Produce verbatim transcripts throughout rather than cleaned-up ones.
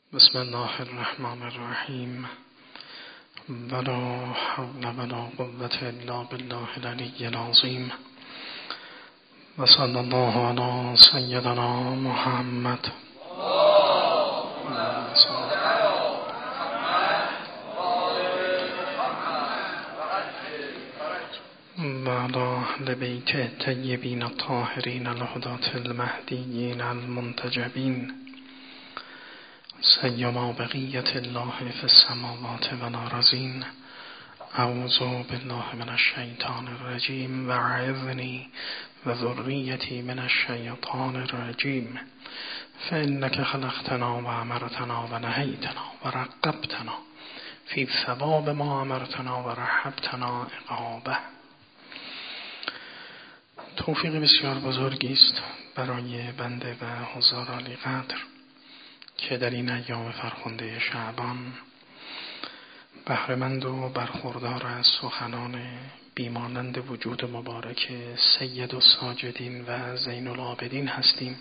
بسم الله الرحمن الرحیم ولا حول ولا قوة الا بالله العلی العظیم و صلی الله علی سیدنا محمد و علی اهل بیت الطیبین الطاهرین الهداة المهدیین المنتجبین سیما بقیت الله فی السماوات و الارضین. اعوذ بالله من الشیطان الرجیم و اعذنی و ذریتی من الشیطان الرجیم. فانک خلقتنا و امرتنا و نهیتنا و رقبتنا فی ثواب ما امرتنا و رحبتنا عقابه. توفیق بسیار بزرگی است برای بنده و حضار علی قدر که در این ایام فرخنده شعبان بهره‌مند و برخوردار از سخنان بیمانند وجود مبارک سید الساجدین و زین العابدین هستیم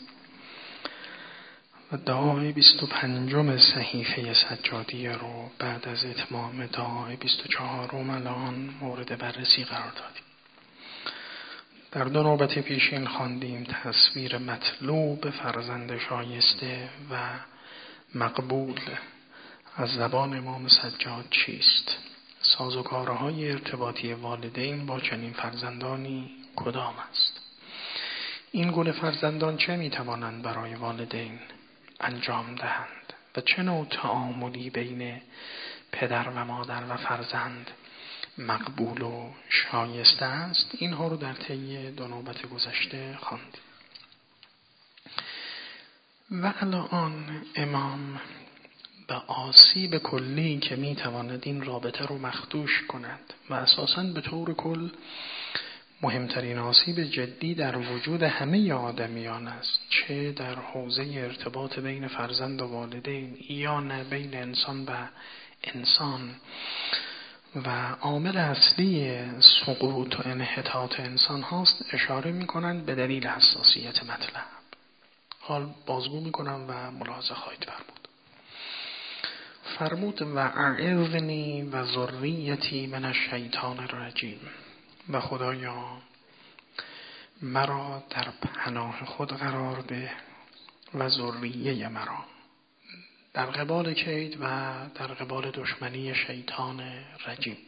و دعای بیست و پنجم صحیفه سجادیه رو بعد از اتمام دعای بیست و چهارم الان مورد بررسی قرار دادیم. در دو نوبت پیشین خواندیم تصویر مطلوب فرزند شایسته و مقبول از زبان امام سجاد چیست؟ سازوکارهای ارتباطی والدین با چنین فرزندانی کدام است؟ این گونه فرزندان چه میتوانند برای والدین انجام دهند و چه نوع تعاملی بین پدر و مادر و فرزند مقبول و شایسته است؟ اینها رو در طی دو نوبت گذشته خواندیم. و الان امام به آسیب کلی که میتواند این رابطه رو مخدوش کند و اساساً به طور کل مهمترین آسیب جدی در وجود همه آدمیان است، چه در حوزه ارتباط بین فرزند و والدین یا نه بین انسان و انسان، و عامل اصلی سقوط و انحطاط انسان هاست، اشاره میکنند به دلیل حساسیت مطلب. حال بازگو میکنم و ملاحظه خواهید فرمود. فرمود و اعذنی و ذریتی من الشیطان الرجیم. و خدایا مرا در پناه خود قرار ده و ذریه مرا در قبال کید و در قبال دشمنی شیطان رجیم.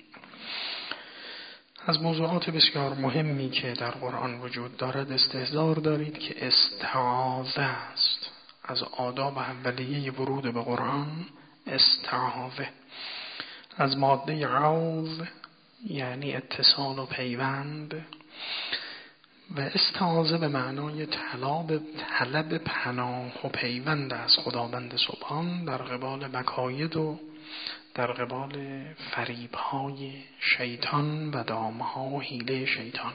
از موضوعات بسیار مهمی که در قرآن وجود دارد استحضار دارید که استعاذه است. از آداب اولیه ورود به قرآن استعاذه. از ماده عوض یعنی اتصال و پیوند، و استعاذه به معنای طلب طلب پناه و پیوند از خداوند سبحان در قبال مکاید و در قبال فریب‌های شیطان و دام‌ها و حیله شیطانی.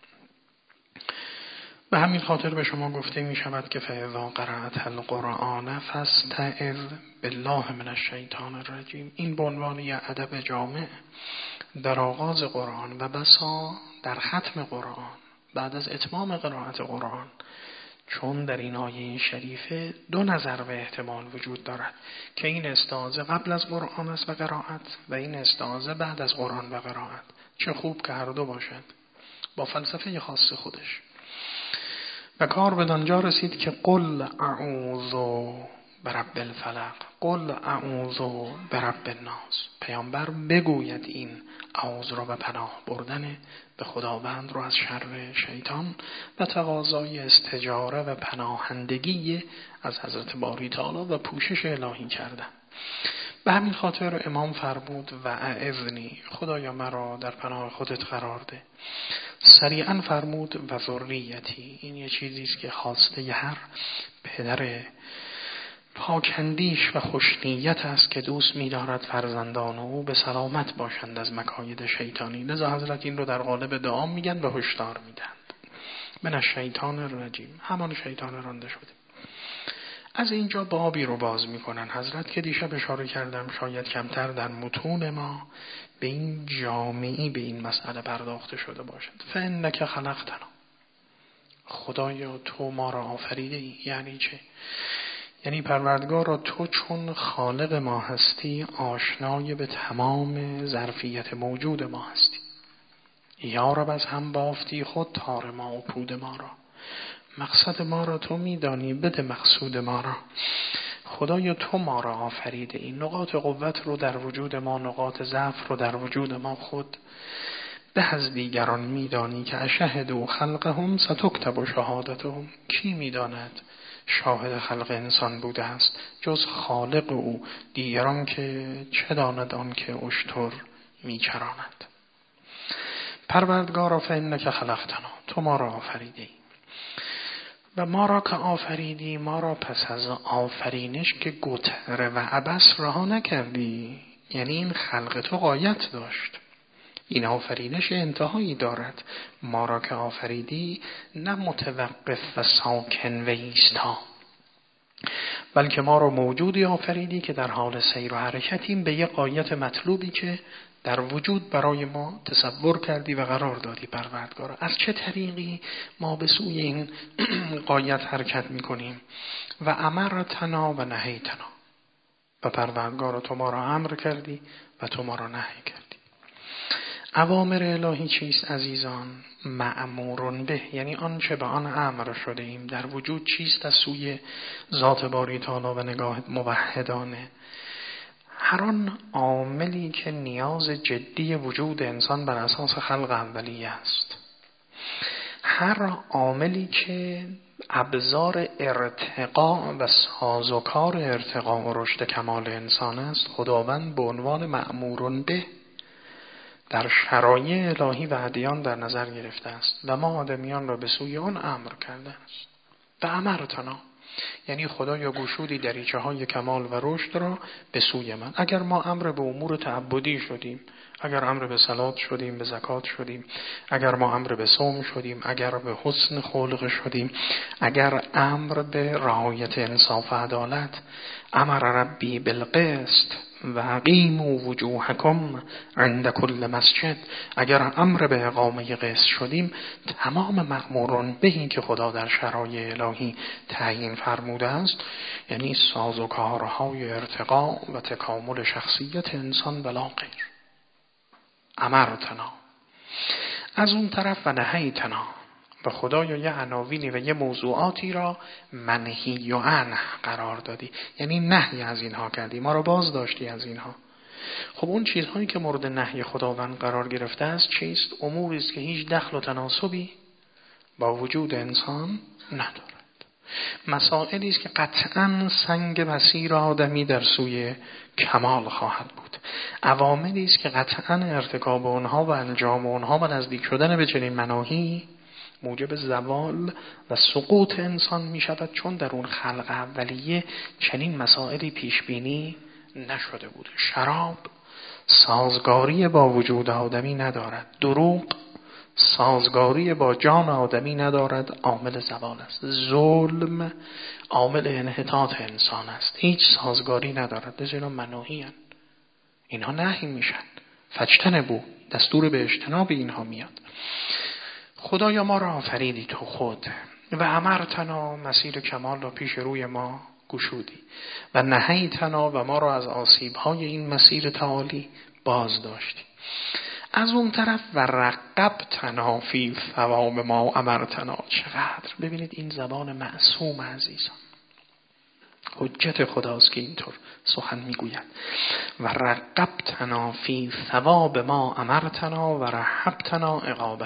به همین خاطر به شما گفته می شود که فاذا قرأت القرآن فاستعذ بالله من الشیطان الرجیم. این به عنوان یک ادب جامع در آغاز قرآن و بسا در ختم قرآن بعد از اتمام قرائت قرآن، چون در این آیه شریفه دو نظر و احتمال وجود دارد که این استعاذه قبل از قرآن است و قرائت و این استعاذه بعد از قرآن و قرائت. چه خوب که هر دو باشد با فلسفه خاص خودش. و کار به دانجا رسید که قل اعوذ برب الفلق، قل اعوذ برب الناس. پیامبر بگوید این اعوذ را به پناه بردن به خداوند رو از شر شیطان و تقاضای استجاره و پناهندگی از حضرت باری تعالی و پوشش الهی کردن. به همین خاطر امام فرمود و اعذنی، خدایا مرا در پناه خودت قرار ده. سریعا فرمود و ذریتی. این یه چیزی است که خواسته هر پدر پاکندیش و خوشنیت است که دوست می‌دارد فرزندان او به سلامت باشند از مکاید شیطانی. لذا حضرت این رو در قالب دعا میگن و هشدار میدند من الشیطان الرجیم، همان شیطان رانده شده. از اینجا بابی رو باز میکنن حضرت که دیشب اشاره کردم شاید کمتر در متون ما به این جامعی به این مسئله پرداخته شده باشد. فانک خلقتنا، خدایا تو ما را آفریده ای. یعنی چه؟ یعنی پروردگارا تو چون خالق ما هستی آشنای به تمام ظرفیت موجود ما هستی. یا رب از هم بافتی خود تار ما و پود ما را. مقصد ما را تو میدانی، بده مقصود ما را. خدایا تو ما را آفریده، این نقاط قوت رو در وجود ما، نقاط ضعف رو در وجود ما خود به از دیگران میدانی که اشهدوا خلقهم ستکتب شهادتهم. کی میداند شاهد خلق انسان بوده است جز خالق او؟ دیگران که چه داند آن که اشتر میچراند. پروردگارا فانک خلقتنا، تو ما را آفریدی و ما را که آفریدی ما را پس از آفرینش که گتره و عبث رها نکردی. یعنی این خلق تو غایت داشت، این آفرینش انتهایی دارد. ما را که آفریدی نه متوقف و ساکن و ایستا، بلکه ما را موجودی آفریدی که در حال سیر و حرکتیم به یک غایت مطلوبی که در وجود برای ما تصور کردی و قرار دادی. پروردگارا از چه طریقی ما به سوی این غایت حرکت میکنیم؟ و امرتنا و نهیتنا، و پروردگارا تو ما را امر کردی و تو ما را نهی کردی. اوامر الهی چیست عزیزان؟ مأمورون به، یعنی آنچه به آن امر شده ایم در وجود چیست از سوی ذات باری تعالی و نگاه موحدانه. هر آن عاملی که نیاز جدی وجود انسان بر اساس خلق اولیه است، هر عاملی که ابزار ارتقاء و سازوکار ارتقاء و رشد کمال انسان است، خداوند به عنوان مأمورون به در شرایع الهی و ادیان در نظر گرفته است و ما آدمیان را به سوی آن امر کرده است. و امرتنا، یعنی خدایا گشودی دریچه های کمال و رشد را به سوی من. اگر ما امر به امور تعبدی شدیم، اگر امر به صلات شدیم، به زکات شدیم، اگر ما امر به صوم شدیم، اگر به حسن خلق شدیم، اگر امر به رعایت انصاف و عدالت، امر ربی بالقسط و اقیموا وجوهکم عند کل مسجد، اگر امر به اقامه قسط شدیم، تمام مأمورون به این که خدا در شرایع الهی تعیین فرموده است، یعنی سازوکارهای ارتقاء و تکامل شخصیت انسان بلا غیر. امرتنا. از اون طرف و نهیتنا، و خدایا یه عناوینی و یه موضوعاتی را منهی و عنه قرار دادی، یعنی نهی از اینها کردی، ما را باز داشتی از اینها. خب اون چیزهایی که مورد نهی خداوند قرار گرفته است چیست؟ اموری است که هیچ دخل و تناسبی با وجود انسان ندارد. مسائلی است که قطعاً سنگ مسیر آدمی در سوی کمال خواهد بود. عواملی است که قطعاً ارتکاب اونها و انجام اونها و نزدیک شدن به چنین مناهی موجب زوال و سقوط انسان می شود، چون در اون خلق اولیه چنین مسائلی پیش بینی نشده بود. شراب سازگاری با وجود آدمی ندارد، دروغ سازگاری با جان آدمی ندارد، عامل زوال است. ظلم عامل انحطاط انسان است، هیچ سازگاری ندارد. اینا مناهی هستند، اینها نهی میشن. فاجتنبوا، دستور به اجتناب اینها میاد. خدایا ما را آفریدی تو خود و امرتنا، مسیر کمال را پیش روی ما گشودی، و نهیتنا، و ما را از آسیب‌های این مسیر تعالی باز داشتی. از اون طرف و رقبتنا فی ثواب ما امرتنا. چقدر ببینید این زبان معصوم عزیزان، حجت خداست که اینطور سخن میگوید. و رقبتنا فی ثواب ما امرتنا و رهبتنا عقابه.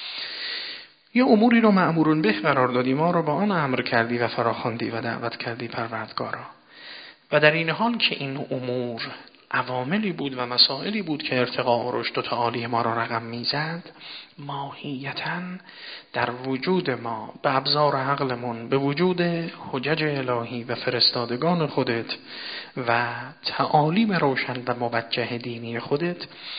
یه اموری رو مأمورون به قرار دادی، ما رو با آن امر کردی و فراخواندی و دعوت کردی پروردگارا. و در این حال که این امور عواملی بود و مسائلی بود که ارتقاء و رشد و تعالی ما را رقم میزد، ماهیتاً در وجود ما به ابزار عقلمون، به وجود حجج الهی و فرستادگان خودت و تعالیم روشن و موجه دینی خودت،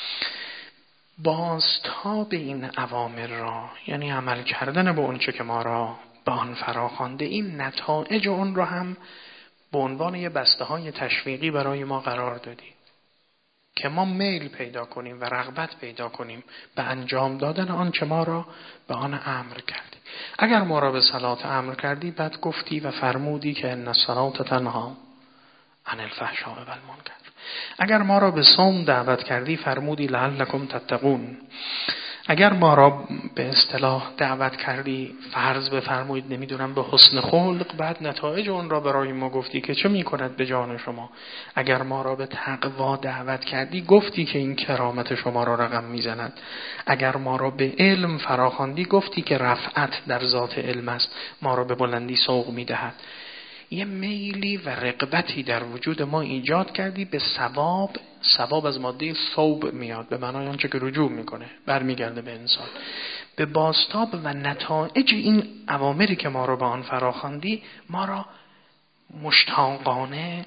بازتاب این اوامر را، یعنی عمل کردن به اونچه که ما را به آن فراخوانده، این نتایج اون را هم به عنوان یه بسته های تشویقی برای ما قرار دادی. که ما میل پیدا کنیم و رغبت پیدا کنیم به انجام دادن آنچه ما را به آن امر کردی. اگر ما را به صلات امر کردی، بعد گفتی و فرمودی که ان الصلاة تنهی عن الفحشاء و المنکر. اگر ما را به صوم دعوت کردی، فرمودی لعلکم تتقون. اگر ما را به اصطلاح دعوت کردی، فرض بفرمایید نمیدونم به حسن خلق، بعد نتایج اون را برای ما گفتی که چه میکند به جان شما. اگر ما را به تقوا دعوت کردی، گفتی که این کرامت شما را رقم میزند. اگر ما را به علم فراخواندی، گفتی که رفعت در ذات علم است، ما را به بلندی سوق میدهد. یه میلی و رغبتی در وجود ما ایجاد کردی به ثواب. ثواب از ماده ثوب میاد، به معنای آنچه که رجوع میکنه، برمیگرده به انسان. به بازتاب و نتایج این اوامری که ما رو به آن فراخواندی، ما را مشتاقانه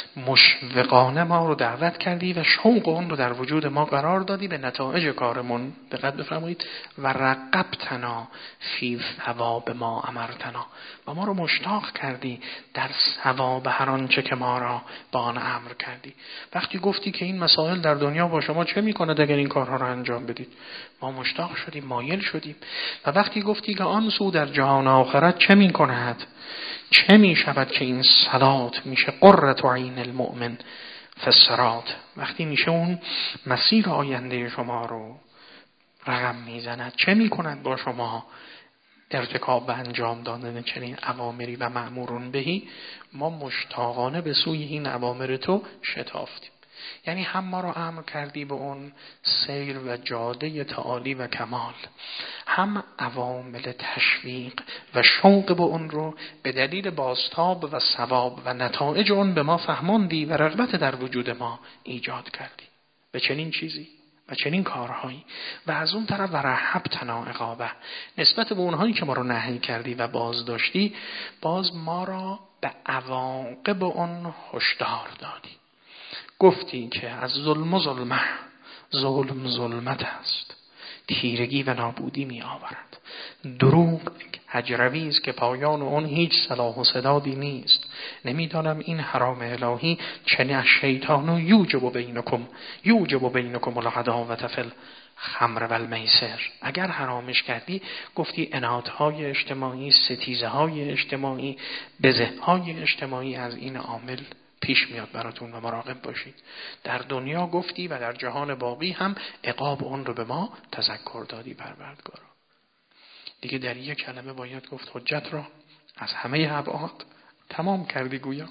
مشوقانه ما رو دعوت کردی و شوق اون رو در وجود ما قرار دادی به نتایج کارمون. دقت بفرمایید. و رغبتنا فی ثواب ما امرتنا، و ما رو مشتاق کردی در ثواب هر آنچه که ما را با آن امر کردی. وقتی گفتی که این مسائل در دنیا با شما چه میکنه اگر این کارها رو انجام بدید، ما مشتاق شدیم، مایل شدیم. و وقتی گفتی که آن سو در جهان آخرت چه میکند، چه می شود که این صلات میشه قرة عین المؤمن فی الصراط، وقتی میشه اون مسیر آینده شما رو رقم میزند، چه میکند با شما ارتکاب و انجام دادن چنین اوامری و مأمورون بهی، ما مشتاقانه به سوی این اوامر تو شتافتیم. یعنی هم ما رو امر کردی به اون سیر و جاده تعالی و کمال، هم عوامل تشویق و شوق به اون رو به دلیل بازتاب و ثواب و نتایج اون به ما فهماندی و رغبت در وجود ما ایجاد کردی به چنین چیزی و چنین کارهایی. و از اون طرف و رهبتنا عقابه، نسبت به اونهایی که ما رو نهی کردی و باز داشتی، باز ما را به عواقب اون هشدار دادی. گفتی که از ظلم و ظلمه، ظلم ظلمت است، تیرگی و نابودی می آورد. دروغ هجروی است که پایان اون هیچ صلاح و سدادی نیست. نمیدانم این حرام الهی چنین از شیطان و یوجب بینکم یوجب بینکم العداوة فی الخمر و المیسر. اگر حرامش کردی، گفتی انادهای اجتماعی، ستیزه های اجتماعی، بزه های اجتماعی از این عامل پیش میاد براتون و مراقب باشید. در دنیا گفتی و در جهان باقی هم عقاب اون رو به ما تذکر دادی پروردگارا. دیگه در یک کلمه باید گفت حجت را از همه ابعاد تمام کردی گویا.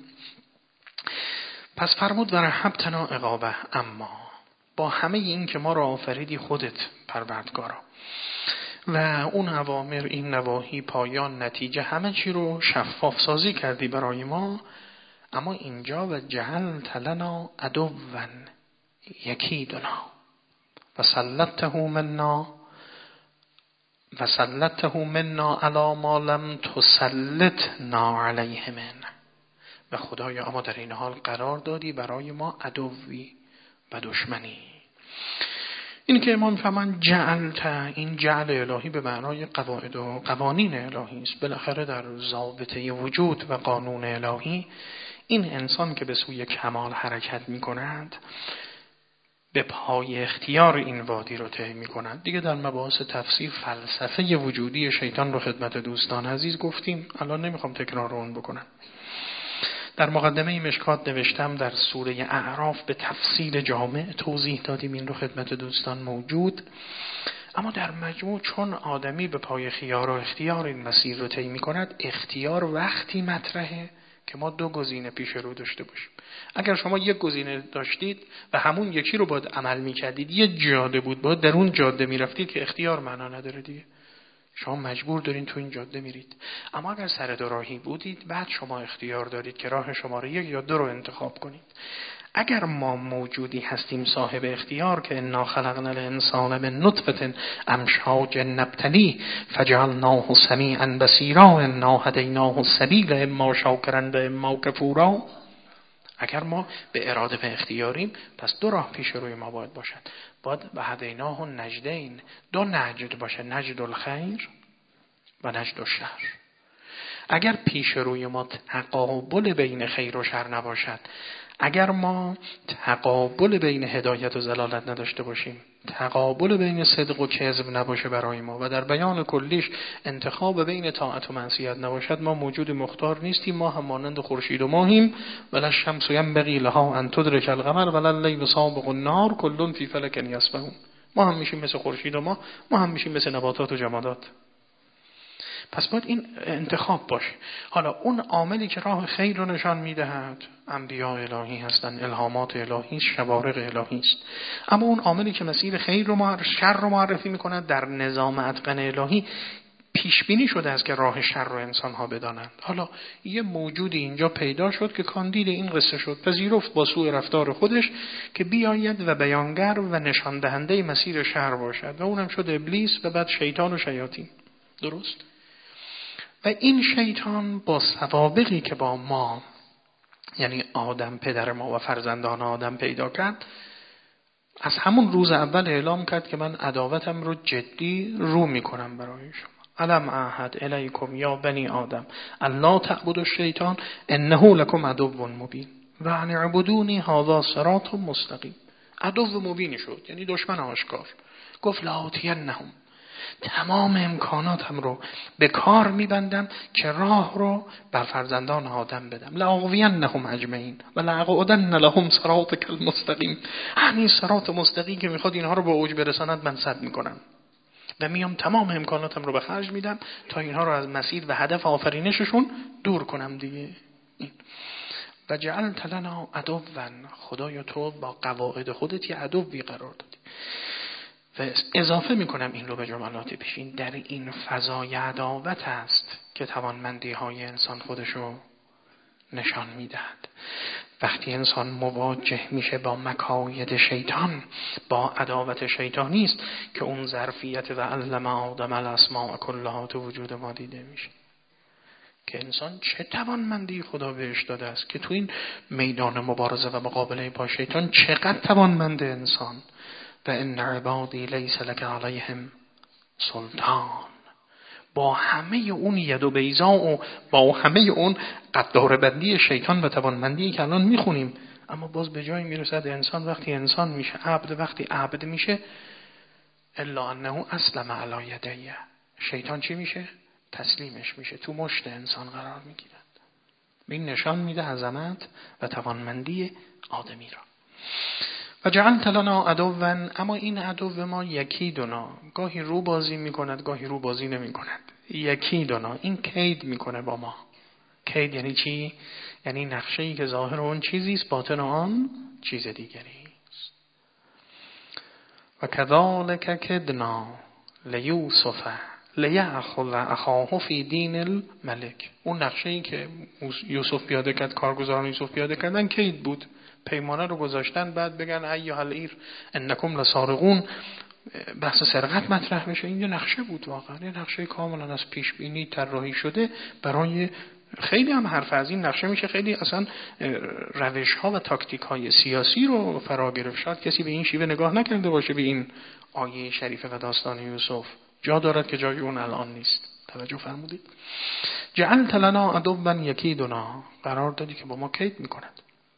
پس فرمود و رهبتنا عقابه، اما با همه این که ما را آفریدی خودت پروردگارا و اون اوامر، این نواهی، پایان، نتیجه، همه چی رو شفاف سازی کردی برای ما، اما اینجا و جعلت لنا عدوا یکیدنا و سلطته منا و سلطته منا علی ما لم تسلطنا علیه من. و خدایا اما در این حال قرار دادی برای ما عدوی و دشمنی. این که امام فرمان جعلت، این جعل الهی به معنای قواعد و قوانین الهی است. بالاخره در ضابطه وجود و قانون الهی این انسان که به سوی کمال حرکت می کند به پای اختیار این وادی رو طی می کند. دیگه در مباحث تفسیر فلسفه وجودی شیطان رو خدمت دوستان عزیز گفتیم، الان نمیخوام تکرار اون بکنم. در مقدمه مشکات نوشتم در سوره اعراف به تفصیل جامع توضیح دادیم، این رو خدمت دوستان موجود. اما در مجموع چون آدمی به پای خیار و اختیار این مسیر رو طی می کند، اختیار وقتی مطرحه که ما دو گزینه پیش رو داشته باشیم. اگر شما یک گزینه داشتید و همون یکی رو باید عمل می‌کردید، یه جاده بود باید در اون جاده می‌رفتید که اختیار معنا نداره دیگه، شما مجبور دارین تو این جاده میرید. اما اگر سر دو راهی بودید، بعد شما اختیار دارید که راه شماره یک یا دو رو انتخاب کنید. اگر ما موجودی هستیم صاحب اختیار که انا خلقنا الانسان من نطفه امشاج نبتلی فجعلناه سمیعا بصیرا انا هدیناه السبیل اما شاکرا و اما کفورا، اگر ما به اراده و اختیاریم، پس دو راه پیش روی ما باید باشد. باید به هدیناه النجدین، دو نجد باشه، نجد الخیر و نجد الشر. اگر پیش روی ما تقابل بین خیر و شر نباشد، اگر ما تقابل بین هدایت و ضلالت نداشته باشیم، تقابل بین صدق و کذب نباشه برای ما و در بیان کلیش انتخاب بین طاعت و معصیت نباشد، ما موجود مختار نیستیم. ما هم مانند خورشید و ماهیم. ولا الشمس ینبغی لها ان تدرک القمر ولا اللیل سابق النهار کل فی فلک یسبحون. ما هم میشیم مثل خورشید و ماه، ما هم میشیم مثل نباتات و جمادات. پس باید این انتخاب باشه. حالا اون عاملی که راه خیر رو نشان میدهد انبیاء الهی هستند، الهامات الهی، شوارق الهی است. اما اون عاملی که مسیر خیر رو معرف شر رو معرفی میکند در نظام اتقن الهی پیش بینی شده است که راه شر رو انسان ها بدانند. حالا یه موجودی اینجا پیدا شد که کاندید این قصه شد، پذیرفت با سوء رفتار خودش که بیاید و بیانگر و نشان دهنده مسیر شر باشد و اونم شد ابلیس و بعد شیطان و شیاطین. درست؟ و این شیطان با سوابقی که با ما، یعنی آدم پدر ما و فرزندان آدم پیدا کرد، از همون روز اول اعلام کرد که من عداوتم رو جدی رو میکنم برای شما. الم اعهد الیکم یا بنی آدم الا تعبدوا الشیطان انه لکم عدو مبین و ان اعبدونی هذا صراط مستقیم. عدو مبینی شد، یعنی دشمن آشکار. گفت لآتینهم، تمام امکاناتم رو به کار میبندم که راه رو بر فرزندان آدم بدم. لآغوینهم اجمعین و لأقعدن لهم صراطک المستقیم. همین صراط مستقیم که میخواد اینها رو به اوج برساند من سد میکنم و میام تمام امکاناتم رو به خرج میدم تا اینها رو از مسیر و هدف آفرینششون دور کنم دیگه. این و جعلت لنا عدوا، خدایا تو با قواعد خودت یه عدوی قرار دادی. و اضافه میکنم این رو به جملات پیشین، در این فضای عداوت است که توانمندی های انسان خودشو نشان میدهد. وقتی انسان مواجه میشه با مکاید شیطان، با عداوت شیطانی است که اون ظرفیت و علم آدم الاسماء کلها تو وجود ما دیده میشه که انسان چه توانمندی خدا بهش داده است که تو این میدان مبارزه و مقابله با شیطان چقدر توانمنده انسان. و ان عبادی لیس لک علیهم سلطان. با همه اون ید و بیضا و با همه اون قدار بندی شیطان و توانمندی که الان میخونیم، اما باز به جایی میرسد انسان وقتی انسان میشه عبد، وقتی عبد میشه الا انه اسلم علی یدیه، شیطان چی میشه؟ تسلیمش میشه، تو مشت انسان قرار میگیرد. این نشان میده عظمت و توانمندی آدمی را. و جعلت لنا عدوا، اما این عدو ما یکی دونا، گاهی رو بازی میکند گاهی رو بازی نمیکند. یکی دونا، این کید میکنه با ما. کید یعنی چی؟ یعنی نقشه‌ای که ظاهر اون چیزی است، باطن آن چیز دیگری است. و کذالک کدنا لیوسف لیأخذ اخاه فی دین الملک. اون نقشه‌ای که یوسف پیاده کرد، کارگزاران یوسف پیاده کردن، کید بود. پیمانه رو گذاشتن بعد بگن ایها العیر انکم لسارقون، بحث سرقت مطرح بشه. این یه نقشه بود، واقعا یه نقشه کاملا از پیش بینی طراحی شده برای خیلی هم حرف از این نقشه میشه خیلی اصلا روش ها و تاکتیک های سیاسی رو فرا گرفت. شاید کسی به این شیوه نگاه نکرده باشه به این آیه شریفه و داستان یوسف، جا دارد که جای اون الان نیست. توجه فرمودید؟ جعلت لنا عدوا یکیدنا، قرار دادی که با ما کید میکند.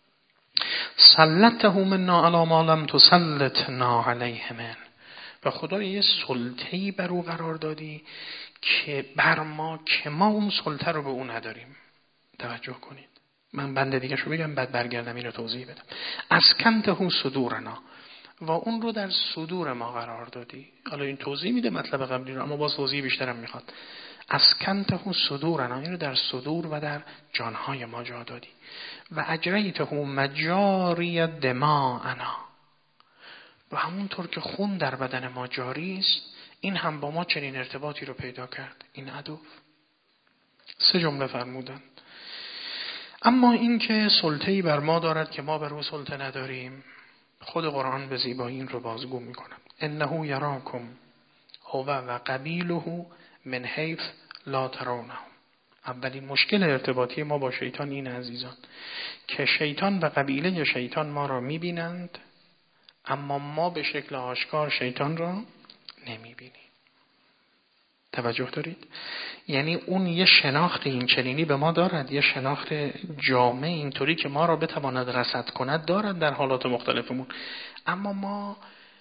سلطه منا علی ما لم تسلطنا علیه من، و خدا یه سلطه‌ای بر او قرار دادی که بر ما که ما اون سلطه رو به او نداریم. توجه کنید، من بنده دیگه شو بگم بعد برگردم این رو توضیح بدم. اسکنته صدورنا، و اون رو در صدور ما قرار دادی. حالا این توضیح میده مطلب قبلی رو، اما باز توضیح بیشترم میخواد. اسکنته صدورنا، این رو در صدور و در جانهای ما جا دادی. و اجریته مجاری دماءنا، و همونطور که خون در بدن ما جاری است این هم با ما چنین ارتباطی رو پیدا کرد. این عدو سه جمله فرمودن. اما این که سلطه‌ای بر ما دارد که ما بر او سلطه نداریم، خود قرآن به زیبایی این رو بازگو میکنه. انه یراکم هو و قبیله من حیث لا ترونه. اولین مشکل ارتباطی ما با شیطان این عزیزان که شیطان و قبیله شیطان ما را میبینند اما ما به شکل آشکار شیطان را نمیبینیم. توجه دارید؟ یعنی اون یه شناخت این چنینی به ما دارد، یه شناخت جامع اینطوری که ما را بتواند رصد کند دارد در حالات مختلفمون، اما ما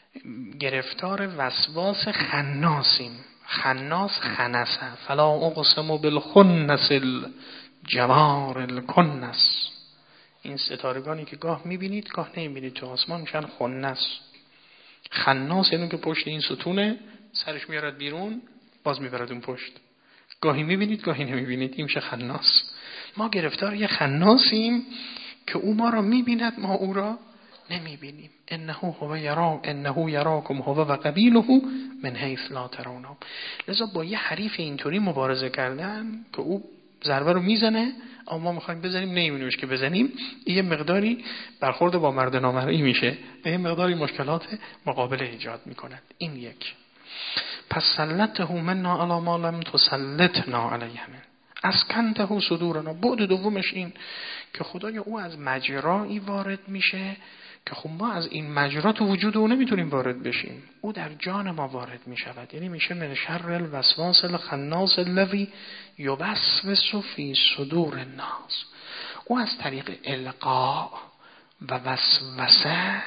گرفتار وسواس خناسیم. خناس خنسه فلا اقسم بالخنس الجوار الکنس. این ستارگانی که گاه میبینید گاه نمیبینید تو آسمان میشن خنس. خناس یعنی که پشت این ستونه سرش میارد بیرون باز میبرد اون پشت، گاهی میبینید گاهی نمیبینید، این میشه خناس. ما گرفتار یه خناسیم که او ما را میبیند ما او را نمیبینیم. انه هو یرا انه یراکم هو و قبیله من حیث لا ترونهم. لذا با یه حریف اینطوری مبارزه کردن که او ضربه رو میزنه اما ما میخوایم بزنیم نمیبینیمش که بزنیم، یه مقداری برخورد با مرد نامرئی میشه، یه مقداری مشکلات مقابله ایجاد میکند. این یک. پس سلطه منا علی ما لم تسلطنا علیه من اسکنته صدورنا. بعد دومش این که خدای او از مجرایی وارد میشه که خب ما از این مجرا تو وجود او نمیتونیم وارد بشیم، او در جان ما وارد میشود. یعنی میشه من شر الوسواس الخناس الذی یوسوس فی صدور الناس. او از طریق القاء و وسوسه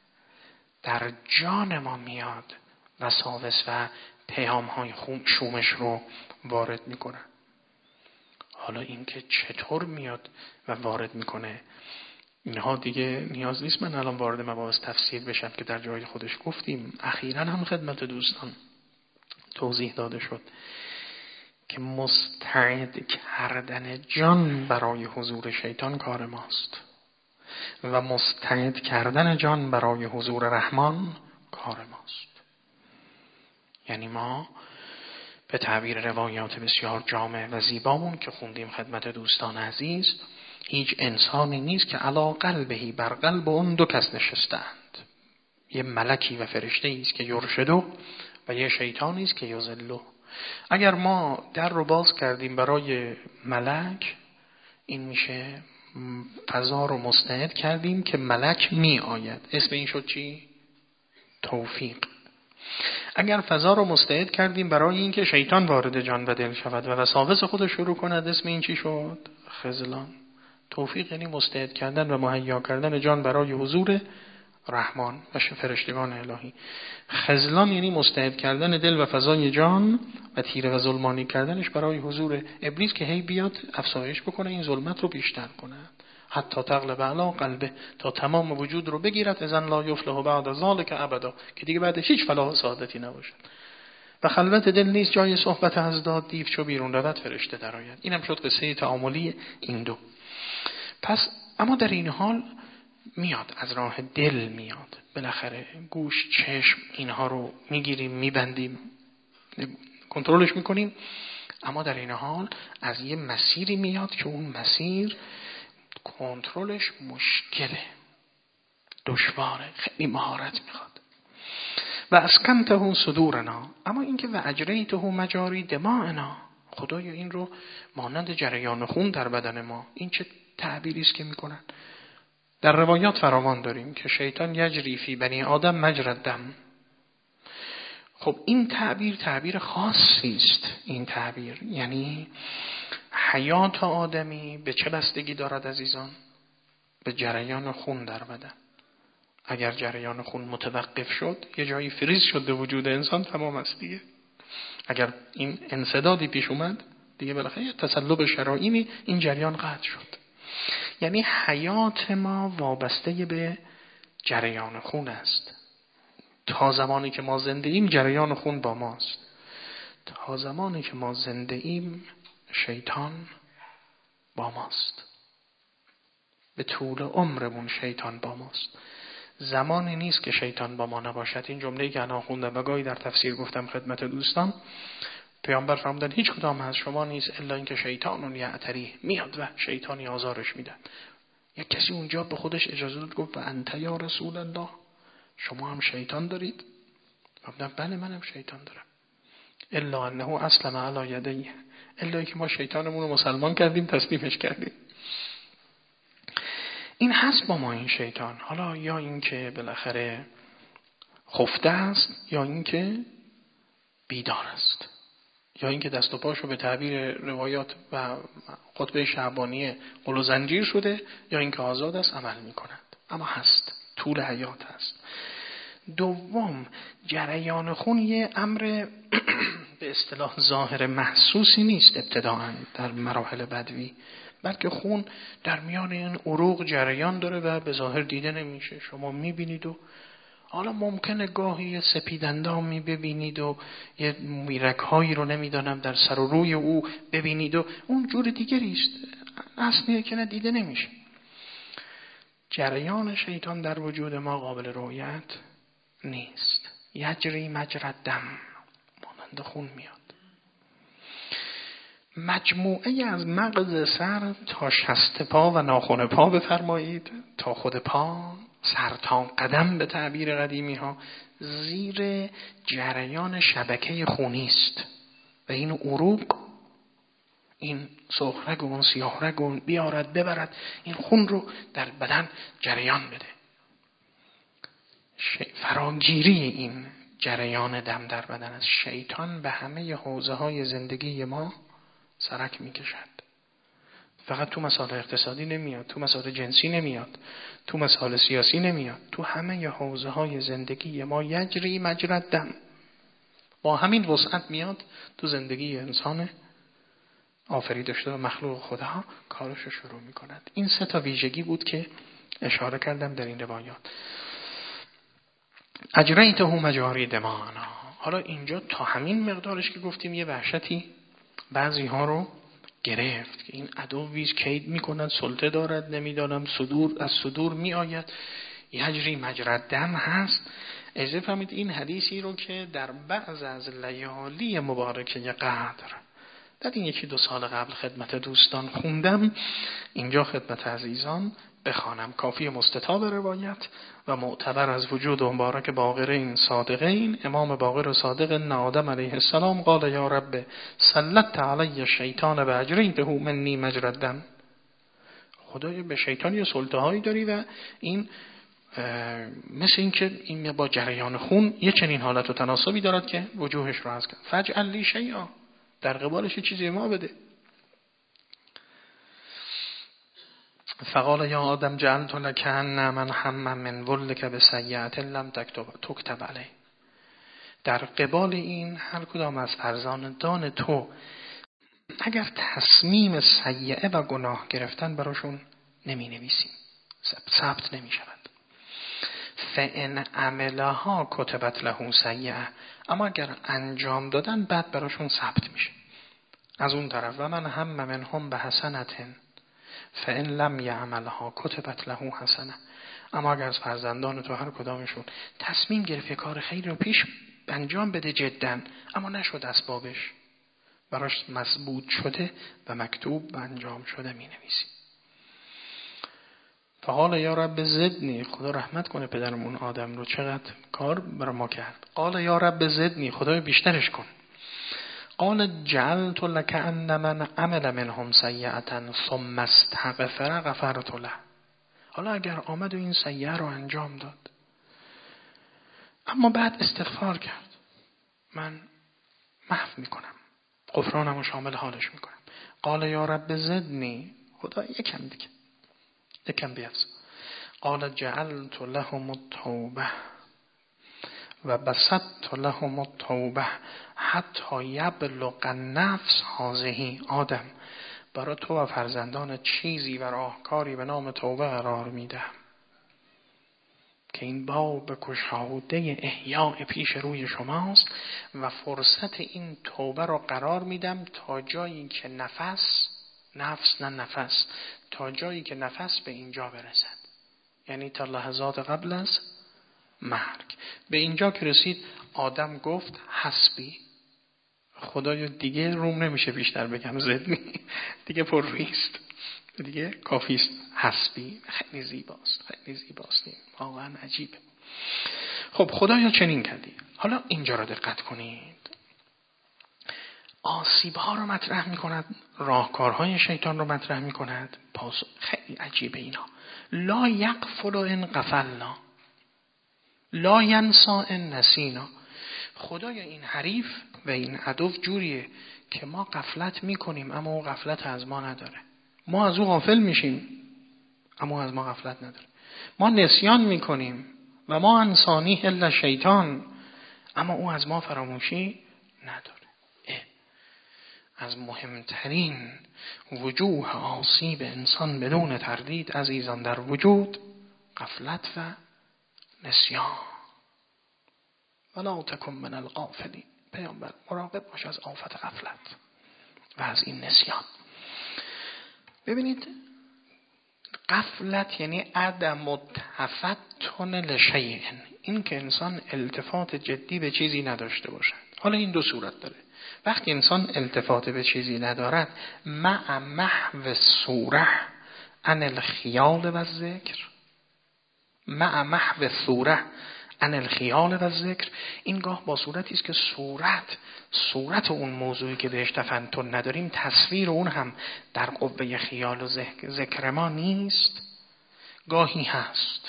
در جان ما میاد وساوس و پیام های شومش رو وارد میکنه. حالا اینکه چطور میاد و وارد میکنه اینها دیگه نیاز نیست من الان وارد مباحث تفسیر بشم که در جای خودش گفتیم. اخیراً هم خدمت دوستان توضیح داده شد که مستعد کردن جان برای حضور شیطان کار ماست و مستعد کردن جان برای حضور رحمان کار ماست. یعنی ما به تعبیر روایات بسیار جامع و زیبامون که خوندیم خدمت دوستان عزیز، هیچ انسانی نیست که علی قلبهی بر قلب اون دو کس نشستند. یه ملکی و فرشته است که یرشدو و یه شیطانی است که یضلو. اگر ما در رو باز کردیم برای ملک، این میشه فضا رو مستعد کردیم که ملک می آید. اسم این شد چی؟ توفیق. اگر فضا رو مستعد کردیم برای اینکه شیطان وارد جان و دل شود و وساوس خودش شروع کند، اسم این چی شد؟ خذلان. توفیق یعنی مستعد کردن و مهیا کردن جان برای حضور رحمان و فرشتگان الهی. خذلان یعنی مستعد کردن دل و فضای جان و تیره و ظلمانی کردنش برای حضور ابلیس که هی بیاد افسایش بکنه این ظلمت رو بیشتر کنه، حتی تغلب علی قلبه، تا تمام وجود رو بگیرد. اذن لا یفلح بعد ذلک ابدا، که دیگه بعدش هیچ فلاح و سعادتی نباشد. و خلوت دل نیست جای صحبت ازداد، دیو چو بیرون رود فرشته درآید. اینم شد قصه تعاملی این دو. پس اما در این حال میاد از راه دل میاد، بالاخره گوش چشم اینها رو میگیریم میبندیم کنترلش میکنیم، اما در این حال از یه مسیری میاد که اون مسیر کنترلش مشکله، دشواره، خیلی مهارت میخواد. و اسکنته صدورنا، اما اینکه و اجریته مجاری دماءنا، خدایا این رو مانند جریان خون در بدن ما، این چه تعبیری است که میکنن؟ در روایات فراوان داریم که شیطان یجری فی بنی آدم مجرى الدم. خب این تعبیر تعبیر خاصی است. این تعبیر یعنی حیات آدمی به چه بستگی دارد عزیزان؟ به جریان خون در بدن. اگر جریان خون متوقف شد، یه جایی فریز شد وجود انسان، تمام است دیگه. اگر این انسدادی پیش اومد دیگه بالاخره تسلب شرائینی این جریان قطع شد. یعنی حیات ما وابسته به جریان خون است. تا زمانی که ما زنده ایم جریان خون با ماست، تا زمانی که ما زنده ایم شیطان با ماست، به طول عمرمون شیطان با ماست. زمانی نیست که شیطان با ما نباشد. این جمله‌ای که الان خوندم و گاهی در تفسیر گفتم خدمت دوستان، پیامبر فرمودن هیچ کدام از شما نیست الا اینکه شیطان یعتری، میاد و شیطانی آزارش میده. یک کسی اونجا به خودش اجازه داد گفت و انت یا رسول الله، شما هم شیطان دارید؟ گفتم بله منم شیطان دارم. الا انه اسلم علی یدیه، الا اینکه ما شیطانمون رو مسلمان کردیم، تسلیمش کردیم. این هست با ما این شیطان. حالا یا اینکه بالاخره خفته است یا اینکه بیدار است. یا اینکه دست و پاشو به تعبیر روایات و خطبه شعبانی قل و زنجیر شده، یا اینکه آزاد است عمل میکند. اما هست، طول حیات هست. دوم، جریان خون یه امر به اصطلاح ظاهر محسوسی نیست ابتداءً در مراحل بدوی، بلکه خون در میان این عروق جریان داره و به ظاهر دیده نمیشه. شما میبینید و حالا ممکنه گاهی یه سپیدندامی ببینید و یه میرک‌هایی رو نمیدانم در سر و روی او ببینید و اون جور دیگری است، اصلیه که نه دیده نمیشه. جریان شیطان در وجود ما قابل رؤیت نیست. یجری مجری الدم، مانند خون میاد. مجموعه از مغز سر تا شست پا و ناخن پا بفرمایید، تا خود پا، سر تا قدم به تعبیر قدیمی ها، زیر جریان شبکه خونی است و این عروق، این سرخ رگ سیاه رگ بیارد ببرد این خون رو در بدن جریان بده. فراگیری این جریان دم در بدن است. شیطان به همه حوزه های زندگی ما سرک میکشد. فقط تو مسائل اقتصادی نمیاد، تو مسائل جنسی نمیاد، تو مسائل سیاسی نمیاد، تو همه حوزه های زندگی ما یجری مجری الدم. با همین وسعت میاد تو زندگی انسان آفریده شده و مخلوق خدا کارشو شروع میکند. این سه تا ویژگی بود که اشاره کردم در این روایات. اجریته مجاری دمانا. حالا اینجا تا همین مقدارش که گفتیم یه وحشتی بعضی ها رو گرفت که این عدویش کید میکند، سلطه دارد، نمیدانم صدور از صدور می آید، یجری مجری الدم هست. اجازه فهمید این حدیثی رو که در بعض از لیالی مبارکه قدر در این یکی دو سال قبل خدمت دوستان خوندم، اینجا خدمت عزیزان بخوانم. کافی مستطاب روایت و معتبر از وجود مبارک باقرین صادقین، امام باقر صادق ان آدم علیه السلام قال یا رب سلطت علی الشیطان باجریته منی مجری الدم. خدایا به شیطان یه سلطه هایی داری و این مثل این که این با جریان خون یه چنین حالت و تناسبی دارد که وجوهش رو از کرد. فجعل لی شیئا، در قبالش چیزی ما بده. فقال یا آدم جعلت لك ان من هم من ولک بسیئة لم تکتب علیه. در قبال این هر کدام از فرزندان تو اگر تصمیم سیئه و گناه گرفتن براشون نمی نویسیم، ثبت نمی شود. فان عملها کتبت له سیئه، اما اگر انجام دادن بعد براشون ثبت میشه. از اون طرف و من هم منهم به حسنتن فان لم یعملها کتبت له حسنه، اما اگر از فرزندان تو هر کدامشون تصمیم گرفت کار خیر رو پیش انجام بده جدا، اما نشد اسبابش، براش مثبوت شده و مکتوب و انجام شده می نویسیم. فقال یا رب زدنی، خدا رحمت کنه پدرمون آدم رو، چقدر کار برای ما کرد. قال یا رب زدنی، خدای بیشترش کن. قال جعلت لك ان من عمل منهم سیئة ثم استغفر غفرت له. حالا اگر آمد و این سیئه رو انجام داد اما بعد استغفار کرد، من محو میکنم، غفرانم رو شامل حالش میکنم. قال یا رب زدنی، خدا یکم دیگه یکم بیفز. قال جعلت لهم التوبه و بسطت لهم التوبه حتی یبلغ النفس هذه. آدم، برای تو و فرزندان چیزی و راهکاری به نام توبه قرار میدم که این باب گشاده احیاء پیش روی شماست و فرصت این توبه رو قرار میدم تا جایی که نفس نفس نه نفس تا جایی که نفس به اینجا برسد، یعنی تا لحظات قبل از مرگ. به اینجا که رسید آدم گفت حسبی، خدایا دیگه روم نمیشه بیشتر بگم زدنی، دیگه پر رویست، دیگه کافیست. حسبی خیلی زیباست، خیلی زیباست، واقعا عجیبه. خب خدایا چنین کردی. حالا اینجا رو دقت کنید، آسیب ها رو مطرح می کند، راهکارهای شیطان رو مطرح می کند. پاس خیلی عجیبه اینا. لا یغفل ان غفلنا، لا ینسا ان نسینا. خدای این حریف و این عدو جوریه که ما غفلت میکنیم اما اون غفلت از ما نداره. ما از او غافل میشیم اما از ما غفلت نداره. ما نسیان میکنیم و ما انسانی الا شیطان اما او از ما فراموشی نداره. از مهمترین وجوه آسیب انسان بدون تردید عزیزان در وجود غفلت و نسیان. ولا تکن من الغافلین. پیامبر مراقب باش از آفت غفلت و از این نسیان. ببینید غفلت یعنی عدم تفتن لشیء، این که انسان التفات جدی به چیزی نداشته باشد. حالا این دو صورت داره. وقتی انسان التفات به چیزی ندارد مع محو الصوره عن الخیال و الذکر، مع محو الصوره عن الخیال و الذکر، این گاه با صورتی است که صورت صورت اون موضوعی که بهش تفنن نداریم تصویر اون هم در قوه خیال و ذکر ما نیست، گاهی هست.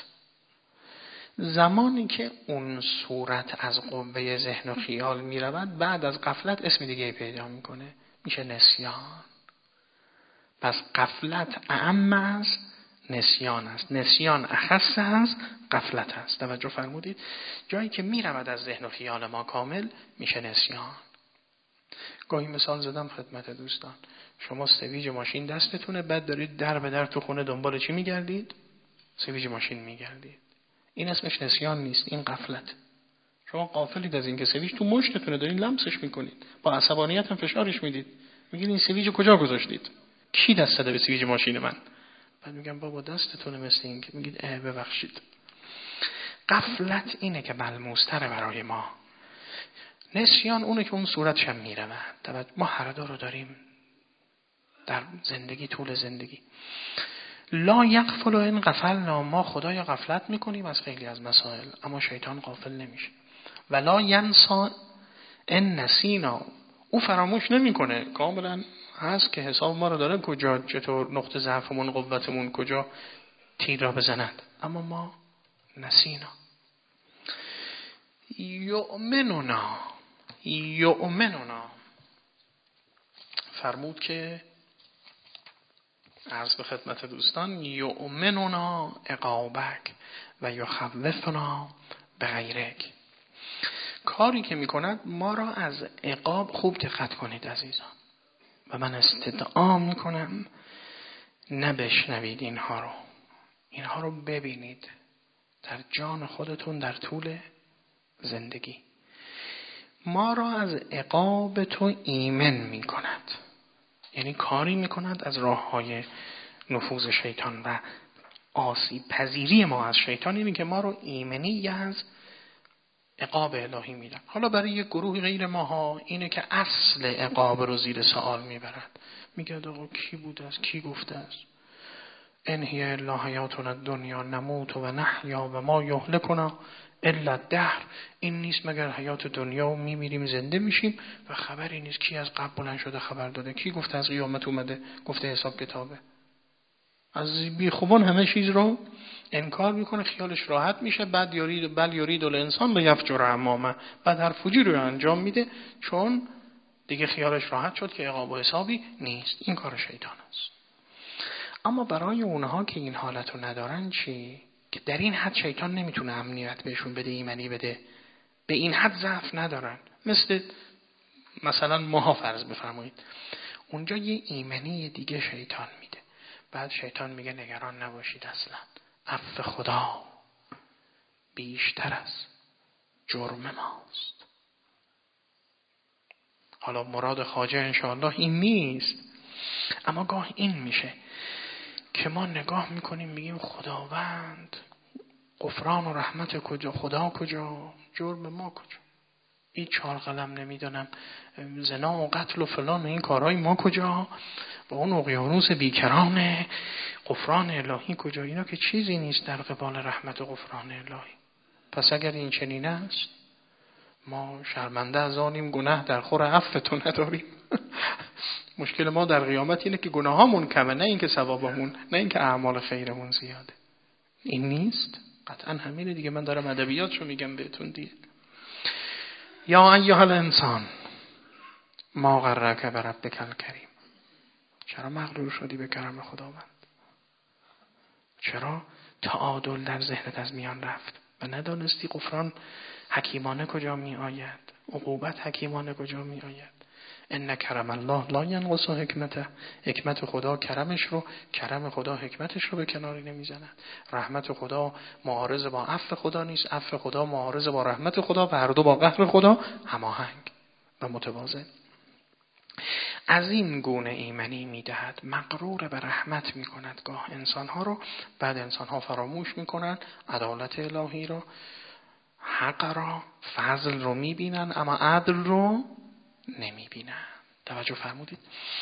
زمانی که اون صورت از قوه ذهن و خیال می رود بعد از غفلت اسم دیگه پیدا میکنه، میشه نسیان. پس غفلت اعم از نسیان است، نسیان اخص از غفلت است. توجه فرمودید؟ جایی که می رود از ذهن و خیال ما کامل میشه نسیان. گاهی مثال زدم خدمت دوستان، شما سویج ماشین دستتونه، بعد دارید در به در تو خونه دنبال چی میگردید؟ سویج ماشین میگردید. این اسمش نسیان نیست، این غفلت. شما غافلید از این که سویج تو مشتتونه، دارین لمسش میکنید، با عصبانیت هم فشارش میدید، میگید این سویج کجا گذاشتید؟ کی دست داده به سویج ماشین من؟ بعد میگم بابا دستتونه، مثل این که میگید اه ببخشید. غفلت اینه که ملموس‌تره برای ما. نسیان اونه که اون صورتش هم میرود. ما هر دو رو داریم در زندگی، طول زندگی. لا یغفل و ان غفلنا، ما خدای غفلت میکنیم از خیلی از مسائل اما شیطان غافل نمیشه. ولا ینسا ان نسینا، او فراموش نمیکنه، کاملا هست که حساب ما رو داره کجا چطور نقطه ضعفمون قوتمون کجا تیر را بزند، اما ما نسینا. یؤمننا یؤمننا فرمود که عرض به خدمت دوستان یؤمننا عقابک و یخوفنا بغیرک، کاری که میکند ما را از عقاب، خوب دقت کنید عزیزان و من استدعا میکنم نبشنوید اینها رو، اینها رو ببینید در جان خودتون در طول زندگی. ما را از عقاب تو ایمن میکند، یعنی کاری میکند از راه های نفوذ شیطان و آسیب پذیری ما از شیطان، اینه که ما رو ایمنی از عقاب الهی میدن. حالا برای یک گروه غیر ماها اینه که اصل عقاب رو زیر سوال میبرند، میگه آقا کی بوده است، کی گفته است ان هی الا حیاتنا الدنیا نموت و نحیا و ما یهلکنا الا الدهر، این نیست مگر حیات دنیا و میمیریم زنده میشیم و خبری نیست. کی از قبل بلند شده خبر داده؟ کی گفته از قیامت اومده؟ گفته حساب کتابه. از بی خوبان همه چیز رو انکار میکنه، خیالش راحت میشه. بعد یارید بل یارید الانسان به یفجر امامه، بعد هر فجوری رو انجام میده چون دیگه خیالش راحت شد که عقاب و حسابی نیست. این کار شیطان است. اما برای اونها که این حالت رو ندارن چی؟ که در این حد شیطان نمیتونه امنیت بهشون بده، ایمنی بده، به این حد ضعف ندارن. مثل مثلا ما فرض بفرمایید اونجا یه ایمنی دیگه شیطان میده، بعد شیطان میگه نگران نباشید، اصلا عفو خدا بیشتر از جرم ماست. حالا مراد خواجه انشاءالله این نیست، اما گاه این میشه که ما نگاه میکنیم میگیم خداوند غفران و رحمت کجا، خدا کجا، جرم ما کجا، این چهار قلم نمیدونم زنا و قتل و فلان و این کارهای ما کجا، با اون اقیانوس بیکرانه غفران الهی کجا؟ اینا که چیزی نیست در قبال رحمت و غفران الهی. پس اگر این چنین است ما شرمنده از آنیم، گناه در خور عفو نداریم. مشکل ما در قیامت اینه که گناهامون کمه، نه اینکه ثوابمون، نه اینکه اعمال خیرمون زیاده. این نیست قطعا همینه دیگه، من دارم ادبیاتشو میگم بهتون دیگه. یا ایها الانسان ما غرک بربک الکریم. چرا مغرور شدی به کرم خداوند؟ چرا تعادل در ذهنت از میان رفت و ندانستی غفران حکیمانه کجا می آید، عقوبت حکیمانه کجا می آید؟ ان کرم الله لا ینقص حکمته. حکمت خدا کرمش رو، کرم خدا حکمتش رو به کناری نمیزنه. رحمت خدا معارض با عفو خدا نیست، عفو خدا معارض با رحمت خدا و هر دو با قهر خدا هماهنگ و متوازن. از این گونه ایمنی میدهد، مغرور به رحمت میکند گاه انسانها رو، بعد انسانها فراموش میکنن عدالت الهی رو، حق را، فضل رو میبینن اما عدل رو نمیبینن. توجه فرمودید؟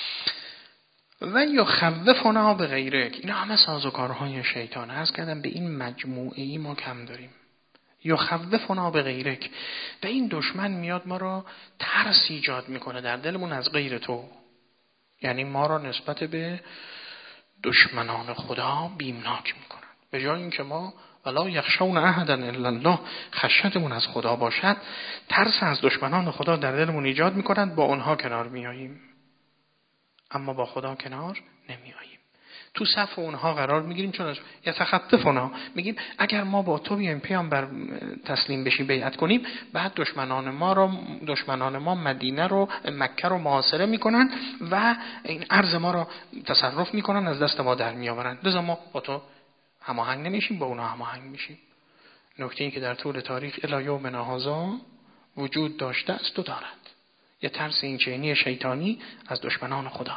و یخوفنا به غیرک. اینا همه سازوکارهای شیطان. عرض کردم به این مجموعه ای ما کم داریم. یخوفنا به غیرک. و این دشمن میاد ما را ترس ایجاد میکنه در دلمون از غیر تو. یعنی ما را نسبت به دشمنان خدا بیمناک میکنن. به جای اینکه ما ولا یخشون احدا الا الله خشیتمون از خدا باشد، ترس از دشمنان خدا در دلمون ایجاد میکنند، با اونها کنار میاییم اما با خدا کنار نمیاییم. تو صف اونها قرار میگیریم، چون از یتخطفنا میگیم اگر ما با تو بیایم پیامبر تسلیم بشیم بیعت کنیم، بعد دشمنان ما رو دشمنان ما مدینه رو مکه رو محاصره میکنن و این ارض ما رو تصرف میکنن، از دست ما در میآورن. لذا ما با تو هماهنگ نمیشیم، با اونا هماهنگ میشیم. نکته ای که در طول تاریخ الی یومنا هذا وجود داشته است و دارد، یه ترس این چینی شیطانی از دشمنان خدا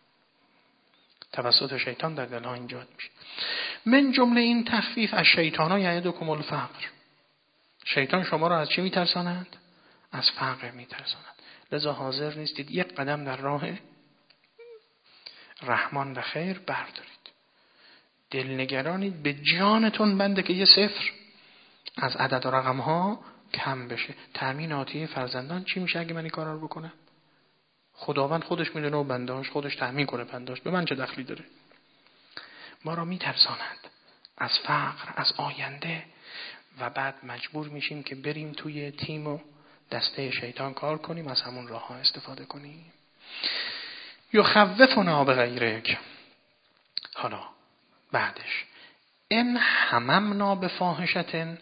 توسط شیطان در دلها ایجاد میشه. من جمله این تخفیف از شیطانا یعدکم الفقر. شیطان شما را از چی میترساند؟ از فقر میترساند. لذا حاضر نیستید یک قدم در راه رحمان و خیر بردارید. دلنگرانید به جانتون بنده که یه صفر از عدد و رقم ها کم بشه. تأمین آتیه فرزندان چی میشه اگه من این کارا رو بکنم؟ خداوند خودش میدونه و بندهاش خودش تأمین کنه بندهاش، به من چه دخلی داره؟ ما را میترساند از فقر، از آینده، و بعد مجبور میشیم که بریم توی تیم و دسته شیطان کار کنیم، از همون راه ها استفاده کنیم. یخوفنا بغیرک. حالا بعدش ان هممنا بفاحشة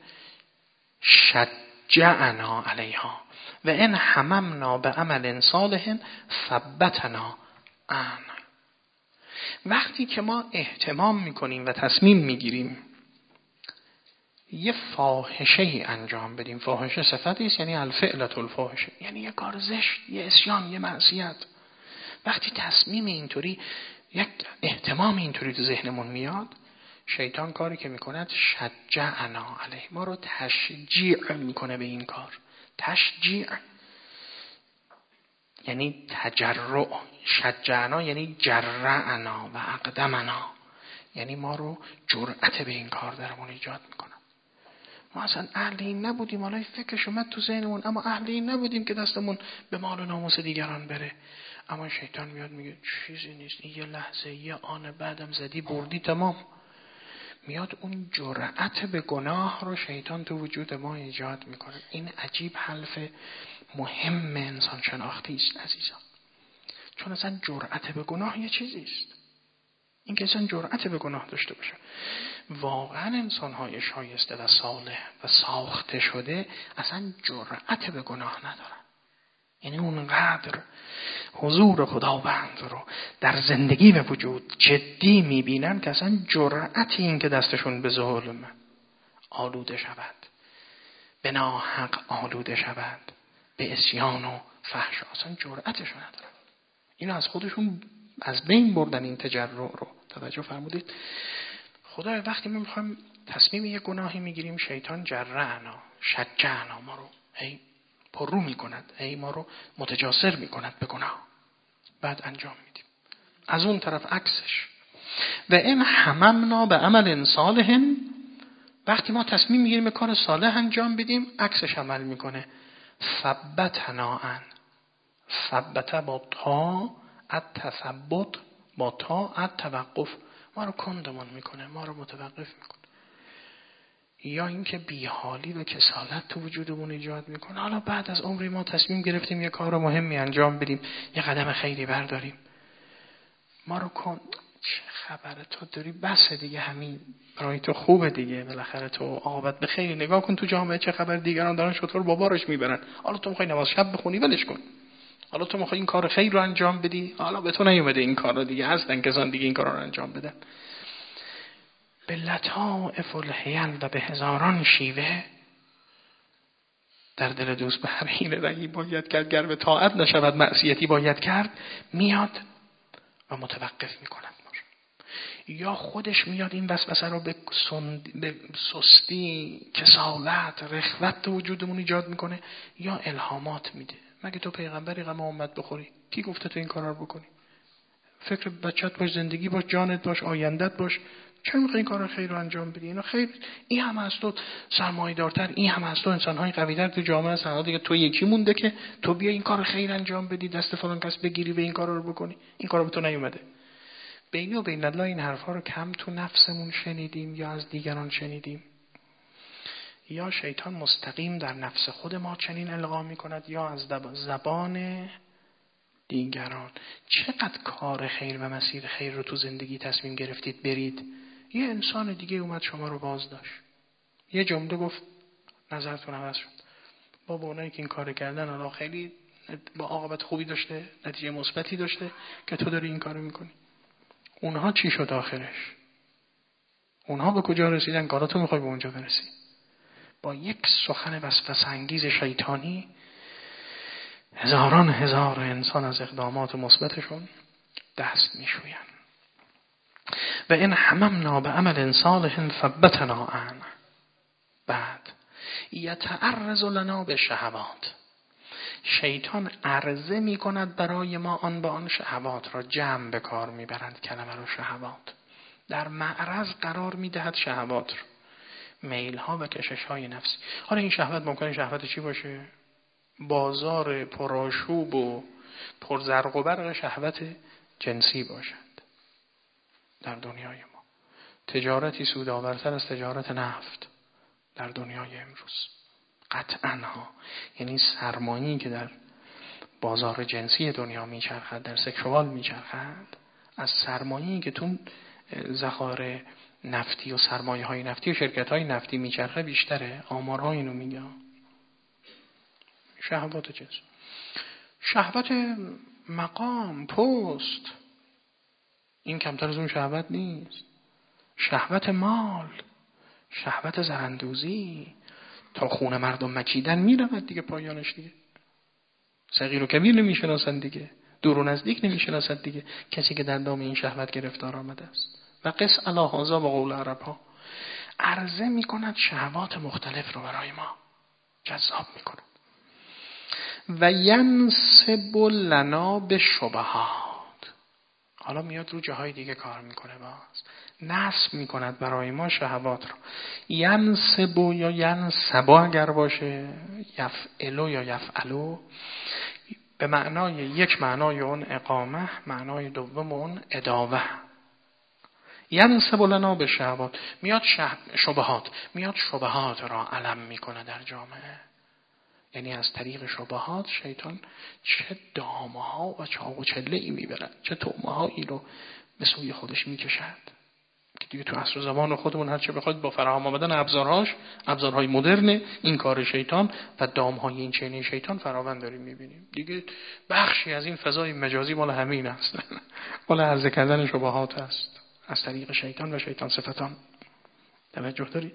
شجعنا علیها و ان هممنا بعمل صالح ثبتنا عنه. وقتی که ما اهتمام میکنیم و تصمیم میگیریم یه فاحشه انجام بدیم، فاحشه صفتی است یعنی الفعلة الفاحشه، یعنی یه کار زشت، یه عصیان، یه معصیت. وقتی تصمیم اینطوری، یک اهتمام اینطوری تو ذهنمون میاد، شیطان کاری که میکند شجعنا علیه، ما رو تشجیع میکنه به این کار. تشجیع یعنی تجرع، شجعنا یعنی جرعنا و اقدمنا، یعنی ما رو جرأت به این کار درمون ایجاد میکنه. ما اصلا اهل این نبودیم، حالا فکرش اومد تو ذهنمون، اما اهل این نبودیم که دستمون به مال و ناموس دیگران بره. اما شیطان میاد میگه چیزی نیست، این یه لحظه، یه آن، بعدم زدی بردی تمام. میاد اون جرأت به گناه رو شیطان تو وجود ما ایجاد میکنه. این عجیب حلف مهم انسان شناختی است عزیزان، چون اصلا جرأت به گناه یه چیزی است. این که اصلا جرأت به گناه داشته باشه. واقعا انسان‌های شایسته و صالح و ساخته شده اصلا جرأت به گناه ندارن. یعنی اونقدر حضور خداوند رو در زندگی و وجود جدی میبینن که اصلا جرأتی این که دستشون به ظلم آلوده شود، به ناحق آلوده شود، به عصیان و فحش، اصلا جرأتشو ندارن. اینو از خودشون از بین بردن این تجرع رو. توجه فرمودید؟ خدای وقتی ما میخوایم تصمیم یه گناهی میگیریم، شیطان جرعنا شجعنا، ما رو هی پررو میکند، هی ما رو متجاسر میکند به گناه، بعد انجام میدیم. از اون طرف عکسش و این هممنا به عمل صالح، وقتی ما تصمیم میگیریم کار صالح انجام بدیم، عکسش عمل میکنه. ثبتنا عن، ثبت با تا، التثبت با تا، التوقف، ما رو کندمون میکنه، ما رو متوقف میکنه. یا اینکه بیحالی و کسالت تو وجودمون ایجاد میکنه. حالا بعد از عمری ما تصمیم گرفتیم یه کار مهمی انجام بدیم، یه قدم خیری برداریم، ما رو کن چه خبره تو داری، بس دیگه، همین برای تو خوبه دیگه، بالاخره تو عاقبت به خیری، نگاه کن تو جامعه چه خبر، دیگران دارن شطور با بارش میبرن، حالا تو میخوای نماز شب بخونی ولش کن، حالا تو میخوای این کار خیر رو انجام بدی، حالا به تو نیومده این کارا دیگه، هستن کسان دیگه این کارا رو انجام بدن. به لطائف الحیل و به هزاران شیوه در دل دوست به هر حیله رگی باید کرد، گر به طاعت نشود معصیتی باید کرد، میاد و متوقف میکند. یا خودش میاد این وسوسه رو به, سند... به سستی، کسالت، رخوت تو وجودمون ایجاد میکنه، یا الهامات میده. مگه تو پیغمبری غم امت بخوری؟ کی گفته تو این کارا رو بکنی؟ فکر بچت باش، زندگی باش، جانت باش، آیندت باش، چرا میخوای این کار خیر رو انجام بدی؟ اینا خیر، این هم از تو سرمایه‌دارتر، این هم از تو انسان‌های قوی‌تر تو جامعه هستن، دیگه تو یکی مونده که تو بیا این کار خیر انجام بدی، دست فلان کس بگیری و این کارا رو بکنی. این کارا به تو نیومده. بینی و بین الله این حرفا رو کم تو نفسمون شنیدیم یا از دیگران شنیدیم، یا شیطان مستقیم در نفس خود ما چنین القا می‌کند، یا از زبان دیگران. چقدر کار خیر و مسیر خیر رو تو زندگی تصمیم گرفتید برید، یه انسان دیگه اومد شما رو باز داشت، یه جمله گفت نظرتون عوض شد. بابا اونایی که این کار کردن الان خیلی با عاقبت خوبی داشته، نتیجه مثبتی داشته که تو داری این کارو میکنی. اونها چی شد آخرش؟ اونها به کجا رسیدن؟ کارا تو میخوای به اونجا برسی. با یک سخن وسوسه انگیز شیطانی هزاران هزار انسان از اقدامات مثبتشون دست میشوین. و این هممنا به عمل صالح ثبتنا عنه. بعد یتعرض لنا به شهوات، شیطان عرضه می کند برای ما آن به آن شهوات را، جمع به کار می برند کلمه رو شهوات، در معرض قرار می دهد شهوات رو، میل ها و کشش های نفسی. حالا این شهوت ممکنه شهوت چی باشه؟ بازار پرآشوب و پرزرق و برق شهوت جنسی باشد در دنیای ما. تجارتی سودآورتر از تجارت نفت در دنیای امروز قطعاً ها. یعنی سرمایه‌ای که در بازار جنسی دنیا میچرخد، در سکشوال میچرخد، از سرمایه‌ای که تو ذخایر نفتی و سرمایه‌های نفتی و شرکت‌های نفتی میچرخه بیشتره. آمارها اینو میگه. شهوات جنس، شهوت مقام، پست، این کمتر از اون شهوت نیست. شهوت مال، شهوت زرندوزی، تا خون مردم مکیدن میرود دیگه، پایانش دیگه. صغیر و کبیر نمیشناسند دیگه، دور و نزدیک نمیشناسند دیگه، کسی که در دام این شهوت گرفتار آمده است. و قس علی هذا و قول عرب ها، عرضه میکند شهوات مختلف رو برای ما جذاب میکند. و ینسب لنا به شبهات، حالا میاد رو جاهای دیگه کار میکنه، باز نصب میکند برای ما شهوات رو. ینسب یا ینسب اگر باشه، یفعلو یا یفعلو، به معنای یک معنای اون اقامه، معنای دوم اون اداوه. ینسب لنا به شهوات، میاد شبهات، میاد شبهات را علم میکنه در جامعه. یعنی از طریق شبهات شیطان چه دامه ها و چاق و چله ای میبرد، چه تومه هایی رو به سوی خودش میکشد که دیگه تو عصر زمان خودمون هر چه بخواید با فراهم آمدن ابزارهاش، ابزارهای مدرن، این کار شیطان و دامهای این چینه شیطان فراوان داریم میبینیم دیگه. بخشی از این فضای مجازی مال همین است، مال عرضه کردن شبهات است از طریق شیطان و شیطان صفتان. توجه داری؟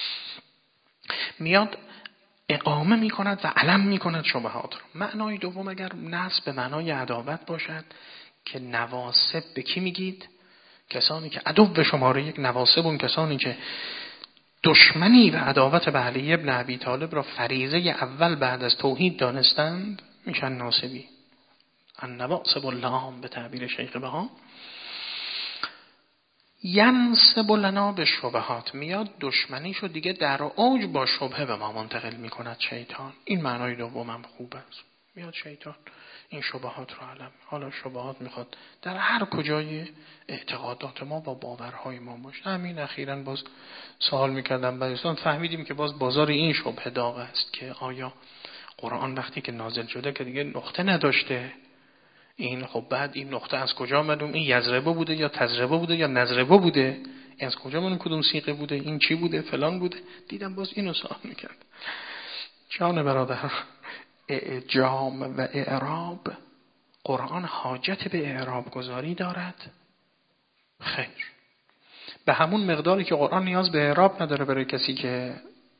میاد اقامه می کند و علم می کند شبهات رو. معنای دوم اگر نصب به معنای عداوت باشد که نواسب به کی میگید؟ کسانی که عدو شماره یک نواسب، اون کسانی که دشمنی و عداوت به علی ابن ابی طالب را فریضه اول بعد از توحید دانستند، میشن ناسبی. النواسب اللام به تعبیر شیخ بها. ینسب لنا به شبهات، میاد دشمنیشو دیگه در اوج با شبهه به ما منتقل میکند شیطان. این معنای دومم خوب است. میاد شیطان این شبهات رو علم. حالا شبهات میخواد در هر کجای اعتقادات ما با باورهای ما باشه. همین اخیراً باز سوال میکردم بعضیستان فهمیدیم که باز بازار این شبه داغ است که آیا قرآن وقتی که نازل شده که دیگه نقطه نداشته، این خب بعد این نقطه از کجا آمد؟ این یضربه بوده یا تضربه بوده یا نضربه بوده؟ از کجا من کدوم سیغه بوده؟ این چی بوده؟ فلان بوده؟ دیدم باز اینو سوال میکرد. جان برادر، اعجام و اعراب، قرآن حاجت به اعراب گذاری دارد؟ خیر. به همون مقداری که قرآن نیاز به اعراب نداره برای کسی که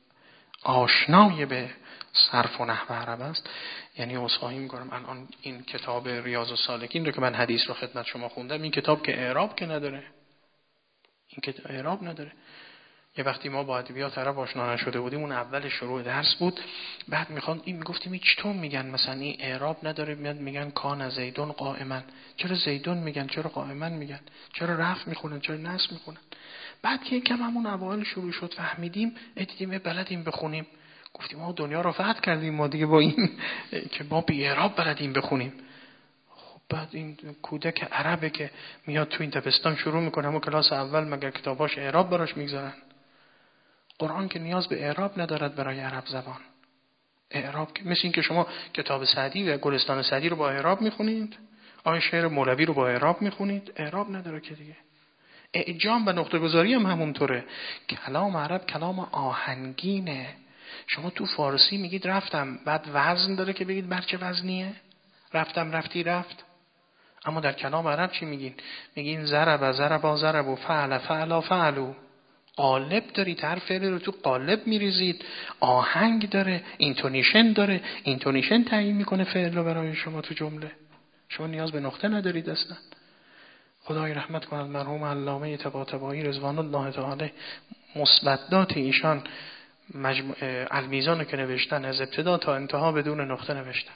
آشنای به صرف و نحو عرب است. یعنی عذرخواهی می‌کنم الان این کتاب ریاض السالکین رو که من حدیث رو خدمت شما خوندم، این کتاب که اعراب که نداره، این که اعراب نداره. یه وقتی ما با ادبیات عرب آشنا نشده بودیم، اون اول شروع درس بود، بعد میخوان این میگفتیم این چطور میگن مثلا این اعراب نداره، میاد میگن کان زیدون قائما، چرا زیدون میگن، چرا قائما میگن، چرا رفع میخونن، چرا نصب میخونن؟ بعد که یکم همون اوایل شروع شد فهمیدیم، دیدیم بلدیم بخونیم، گفتیم ما دنیا رو فتح کردیم ما دیگه با این که ما بی اعراب بلدیم بخونیم. خب بعد این کودک عربه که میاد تو این تپستان شروع میکنه همون کلاس اول مگر کتاباش اعراب براش میگذارن؟ قرآن که نیاز به اعراب ندارد برای عرب زبان. اعراب که مثل این که شما کتاب سعدی و گلستان سعدی رو با اعراب میخونید، آیا شعر مولوی رو با اعراب میخونید؟ اعراب نداره که دیگه. اعجام و نقطه گذاری هم همونطوره. کلام عرب کلام آهنگینه. شما تو فارسی میگید رفتم، بعد وزن داره که بگید بر چه وزنیه؟ رفتم رفتی رفت. اما در کلام عرب چی میگین؟ میگین ضرب ضرب ضرب و فعل فعل فعلوا. قالب دارید، هر فعل رو تو قالب میریزید، آهنگ داره، اینتونیشن داره، اینتونیشن تعیین میکنه فعل رو برای شما تو جمله. شما نیاز به نقطه ندارید اصلا. خدای رحمت کند مرحوم علامه طباطبایی رضوان الله تعالی، مثبتات ایشان مجموع المیزان که نوشتن از ابتدا تا انتها بدون نقطه نوشتن،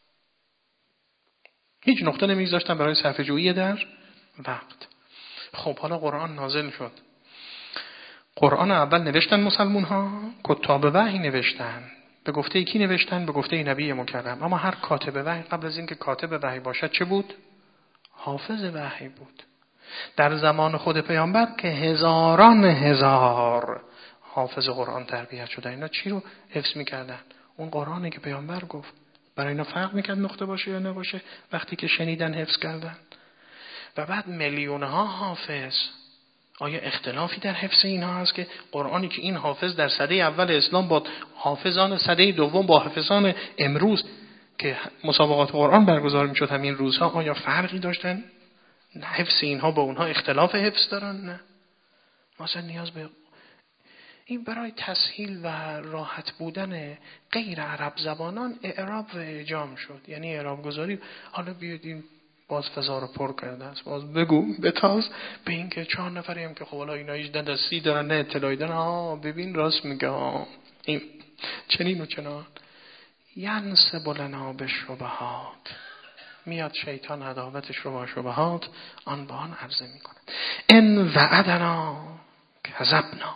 هیچ نقطه نمیگذاشتن برای صرفه جویی در وقت. خب حالا قرآن نازل شد، قرآن اول نوشتن مسلمون ها، کتاب وحی نوشتن. به گفته کی نوشتن؟ به گفته نبی مکرم. اما هر کاتب وحی قبل از اینکه کاتب وحی باشد چه بود؟ حافظ وحی بود. در زمان خود پیامبر که هزاران هزار حافظ قرآن تربیت شدن، اینا چی رو حفظ میکردن؟ اون قرآنی که پیامبر گفت. برای اینا فرق میکرد نقطه باشه یا نباشه وقتی که شنیدن حفظ کردن. و بعد میلیون ها حافظ. آیا اختلافی در حفظ اینها هست که قرآنی که این حافظ در سده اول اسلام با حافظان سده دوم با حافظان امروز که مسابقات قرآن برگزار میشد همین روزها، آیا فرقی داشتن؟ حفظ اینها با اونها اختلاف حفظ دارن؟ نه. مثلا نیاز به این برای تسهیل و راحت بودن غیر عرب زبانان اعراب و اعجام شد، یعنی اعراب گذاری. حالا بیاید این باز فضا رو پر کرده است، باز بگو بتاز به این که چهار نفری هم که خب حالا اینا هیچ دستی دارن نه اطلاعی دارن، آه ببین راست میگه این چنین و چنان. ینسب لنا بالشبهات، میاد شیطان عداوتش رو با شبهات آن به آن عرضه میکنه. ان وعدنا کذبنا،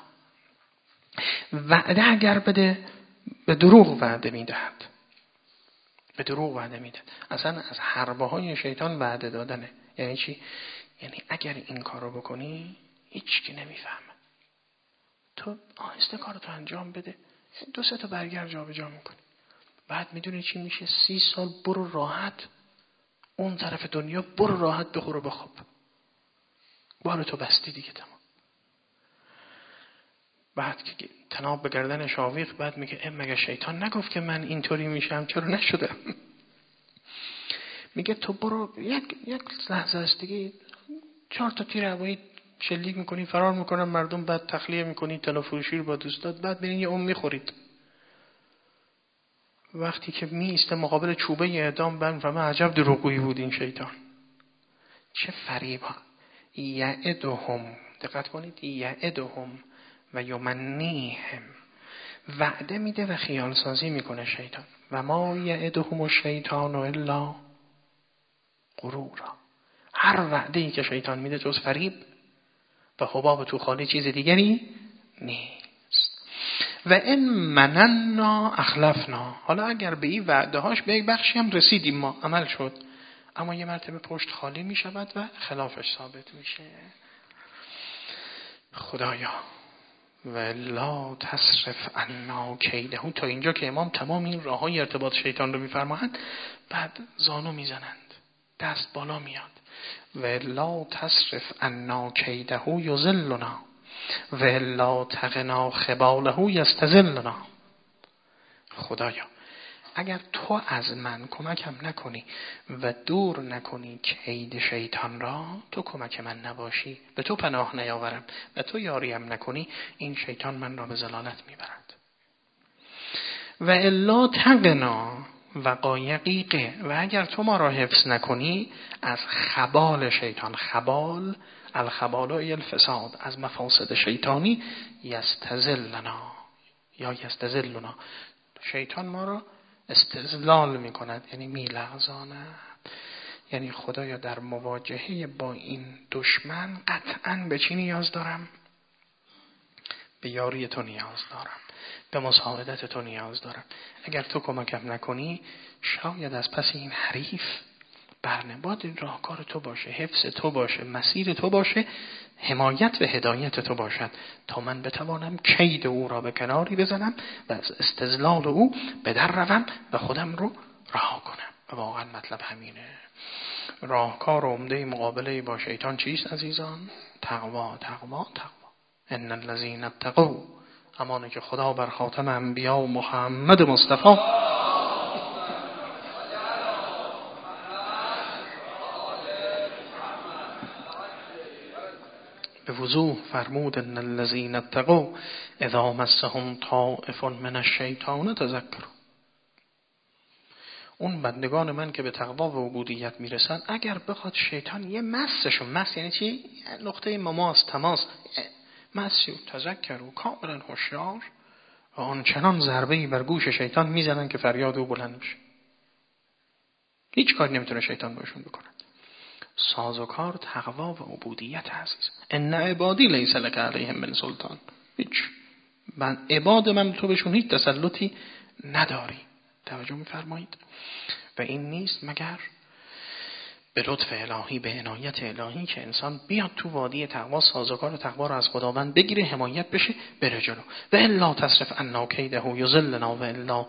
وعده اگر بده به دروغ وعده میدهد، به دروغ وعده میدهد. اصلا از حربه های شیطان وعده دادنه. یعنی چی؟ یعنی اگر این کارو بکنی هیچ کی نمیفهمه، تو آهسته کارتو انجام بده، دو سه تا برگر جا به جا میکنی، بعد میدونی چی میشه؟ سی سال برو راحت اون طرف دنیا، برو راحت بخور و بخواب، بار تو بستی دیگه تمام. بعد که تناب به گردن شاویق، بعد میگه ام مگه شیطان نگفت که من اینطوری میشم، چرا نشدم؟ میگه تو برو یک یک لحظه است دیگه، چهار تا تیر هوایی شلیک میکنی فرار میکنن مردم، بعد تخلیه میکنی تلافروشی رو با دوستات، بعد برین یه اون میخورید. وقتی که میسته مقابل چوبه اعدام، بند و من عجب دروغگویی بود این شیطان، چه فریب ها. یعدهم، دقت کنید، یعدهم و یمنیهم، وعده میده و خیال سازی میکنه شیطان. و ما یعدهم الشیطان الا غرورا، هر وعده ای که شیطان میده جز فریب و حباب تو خالی چیز دیگری نیست. و این مننا اخلفنا. حالا اگر به این وعده هاش به یک بخشی هم رسیدیم، ما عمل شد، اما یه مرتبه پشت خالی می شود و خلافش ثابت میشه. خدایا و لا تصرف عنا کیده. تا اینجا که امام تمام این راههای ارتباط شیطان رو میفرمایند، بعد زانو میزنند، دست بالا میاد. و لا تصرف عنا کیده یذلنا و لا تقنا خباله یستذلنا. خدایا اگر تو از من کمکم نکنی و دور نکنی کید شیطان را، تو کمک من نباشی، به تو پناه نیاورم و تو یاریم نکنی، این شیطان من را به ضلالت میبرد. و الا تقنا و قایقیقه. و اگر تو ما را حفظ نکنی از خبال شیطان، خبال الخبال و الفساد، از مفاسد شیطانی، یستذلنا یا یستذلنا، شیطان ما را استذلال می کند، یعنی می لغزاند. یعنی خدایا در مواجهه با این دشمن قطعاً به چی نیاز دارم؟ به یاری تو نیاز دارم، به مساعدت تو نیاز دارم. اگر تو کمکم نکنی، شاید از پس این حریف برنباد این راهکار تو باشه، حفظ تو باشه، مسیر تو باشه، حمایت و هدایت تو باشد، تا من بتوانم کید او را به کناری بزنم و از استذلال او به در روم و خودم رو رها کنم. و واقعا مطلب همینه. راهکار عمده مقابله با شیطان چیست عزیزان؟ تقوا، تقوا، تقوا. ان الذين اتقوا، امانه که خدا بر خاتم انبیا و محمد مصطفی به وضوح فرمود ان الذين اتقوا اذا مسهم طائف من الشیطان تذکروا. اون بندگان من که به تقوا و عبودیت میرسن، اگر بخواد شیطان یه مسشون، مس یعنی چی؟ نقطه مماس، تماس، مسی و تذکروا، کاملا هوشیار و آنچنان ضربه‌ای بر گوش شیطان میزنن که فریاد او بلند بشه. هیچ کاری نمیتونه شیطان بهشون بکنه. سازوکار تقوا و عبودیت عزیز. ان عبادی لیس لک علیهم من سلطان. هیچ من عباد من تو بهشون هیچ تسلطی نداری. توجه می‌فرمایید؟ و این نیست مگر به لطف الهی، به عنایت الهی که انسان بیاد تو وادی تقوا، سازوکار تقوا رو از خداوند بگیره، حمایت بشه، بره جلو. و الا تصرف عنا کیده یذلنا و الا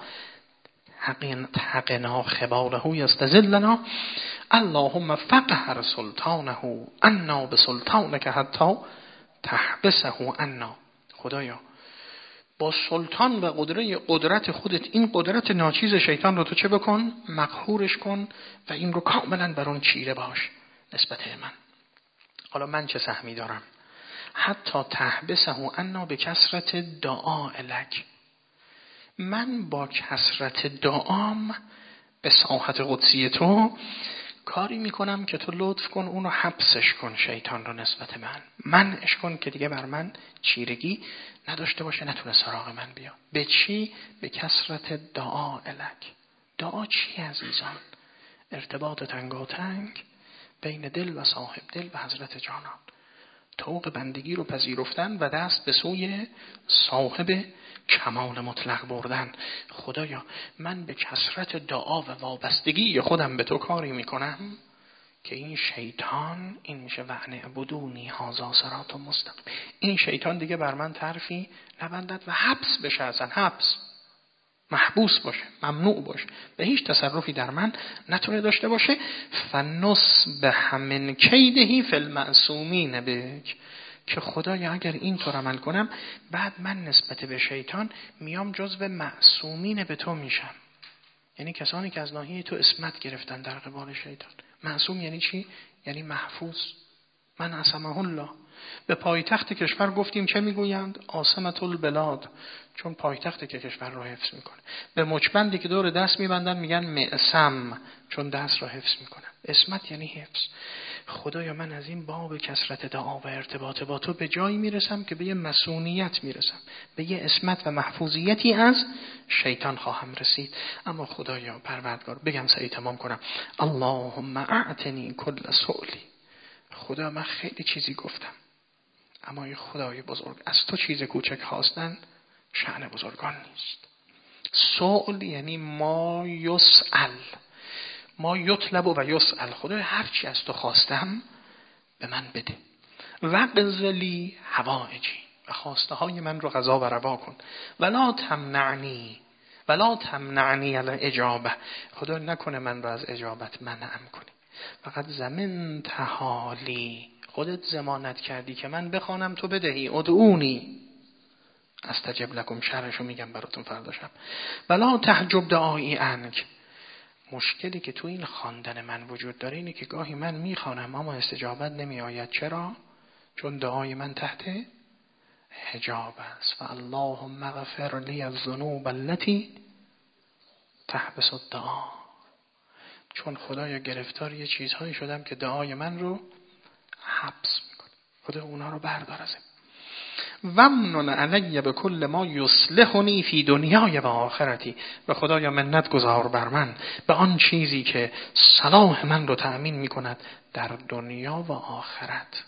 حقنا خباله یستذلنا اللهم فقهر سلطانه عنا بسلطانک حتی تحبسه عنا. خدایا با سلطان و قدرت قدرت خودت این قدرت ناچیز شیطان رو تو چه بکن؟ مقهورش کن و این رو کاملا بر اون چیره باش نسبت من. حالا من چه سهمی دارم؟ حتی تحبسه عنا به کثرت دعا الک. من با کثرت دعام به ساحت قدسی تو کاری میکنم که تو لطف کن اونو حبسش کن، شیطان رو نسبت من منعش کن که دیگه بر من چیرگی نداشته باشه، نتونه سراغ من بیا. به چی؟ به کثرت دعا الک. دعا چی عزیزان؟ ارتباط تنگاتنگ بین دل و صاحب دل و حضرت جانان، طوق بندگی رو پذیرفتن و دست به سوی صاحب کمال مطلق بردن. خدایا من به کثرت دعا و وابستگی خودم به تو کاری میکنم که این شیطان، این میشه وعنی عبدونی هازا صراط مستقیم، این شیطان دیگه بر من طرفی نبندد و حبس بشه، اصلا حبس، محبوس باشه، ممنوع باشه، به هیچ تصرفی در من نتونه داشته باشه. فنصبح من کیدهی فی المعصومین بک. که خدایا اگر اینطور عمل کنم، بعد من نسبت به شیطان میام جزو معصومین به تو میشم، یعنی کسانی که از ناحیه تو عصمت گرفتن در قبال شیطان. معصوم یعنی چی؟ یعنی محفوظ. من عصمه الله. به پایتخت کشور گفتیم چه میگویند؟ عاصمة البلاد، چون پایتخت که کشور را حفظ میکنه. به مچبندی که دور دست میبندن میگن معصم، چون دست را حفظ میکنن. عصمت یعنی حفظ. خدایا من از این باب کثرت دعا و ارتباط با تو به جایی میرسم که به یه مسئولیت میرسم، به یه عصمت و محفوظیتی از شیطان خواهم رسید. اما خدایا پروردگار، بگم سعی تمام کنم، اللهم اعطنی کل سؤلی. خدا من خیلی چیزی گفتم، اما ای خدای بزرگ، از تو چیز کوچک خواستن شأن بزرگان نیست. سؤال یعنی ما یسأل، ما یطلب و یسأل. خدای هر چی از تو خواستم به من بده. وقضلی حوائجی، و خواسته های من رو قضا و روا کن. ولا تمنعنی ولا تمنعنی الاجابه، خدا نکنه من رو از اجابت منعم کنی. فقط زمین تحالی، خودت ضمانت کردی که من بخوانم تو بدهی. ادعونی استجب لکم، شرحشو میگم براتون فردا شب. ولا تحجب دعایی عنک، مشکلی که تو این خواندن من وجود داره اینه که گاهی من میخوانم اما استجابت نمی آید. چرا؟ چون دعای من تحت حجاب است. فاللهم اغفر لی الذنوب التي تحبس الدعا، چون خدایا گرفتار یه چیزهایی شدم که دعای من رو حبس میکنه. خدا اونا رو بردار ازم. ومنن علی به کل ما یصلحنی فی دنیای و آخرتی، و خدایا منت گذار بر من به آن چیزی که صلاح من رو تأمین میکند در دنیا و آخرت.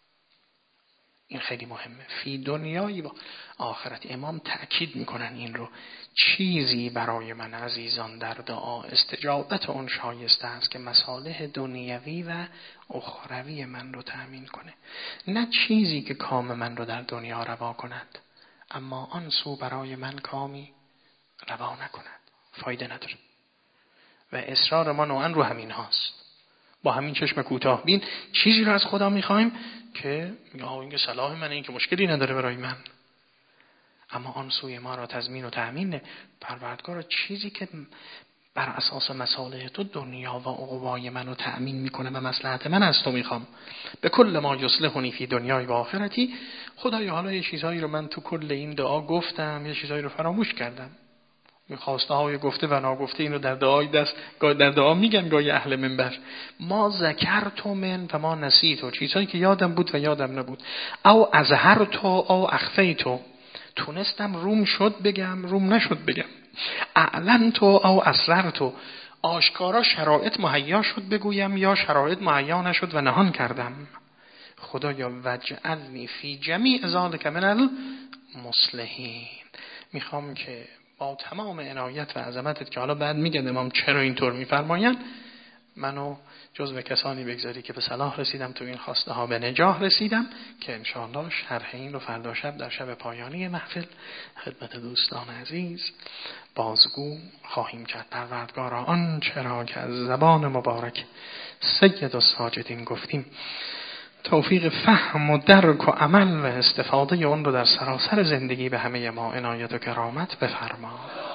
این خیلی مهمه، فی دنیای و آخرت. امام تأکید میکنن این رو، چیزی برای من عزیزان در دعا استجابت اون شایسته است که مصالح دنیوی و اخروی من رو تأمین کنه، نه چیزی که کام من رو در دنیا روا کند اما آن سو برای من کامی روا نکند، فایده نداره. و اصرار ما نوعا رو همین هاست، با همین چشم کوتاه بین چیزی رو از خدا میخوایم که میگه این که صلاح منه، این که مشکلی نداره برای من، اما آن سوی ما را تضمین و تأمین. پروردگار چیزی که بر اساس مصالح تو دنیا و عقبای منو تأمین میکنه و مصلحت من از تو میخوام. به کل ما یصلحنی فی دنیای و آخرتی. خدایا حالا یه چیزهایی رو من تو کل این دعا گفتم، یه چیزهایی رو فراموش کردم، خواسته های گفته و ناگفته اینو در دعای دست در دعا میگن گاهی اهل منبر. ما ذکرت من و ما نسیت، چیزهایی که یادم بود و یادم نبود. او اظهرت او اخفیت، تونستم روم شد بگم روم نشد بگم. اعلنت او اسررت، آشکارا شرایط مهیا شد بگویم یا شرایط مهیا نشد و نهان کردم. خدایا وجعلنی فی جمیع ذلک من المصلحین. میخوام که با تمام عنایت و عظمتت که حالا بعد میگن امام چرا اینطور میفرماین، منو جزو کسانی بگذاری که به صلاح رسیدم، تو این خواسته ها به نجاح رسیدم، که انشاءالله شرح این رو فردا شب در شب پایانی محفل خدمت دوستان عزیز بازگو خواهیم کرد. پروردگارا آن چرا که از زبان مبارک سید الساجدین گفتیم توفیق فهم و درک و عمل و استفاده اون رو در سراسر زندگی به همه ما عنایت و کرامت بفرما.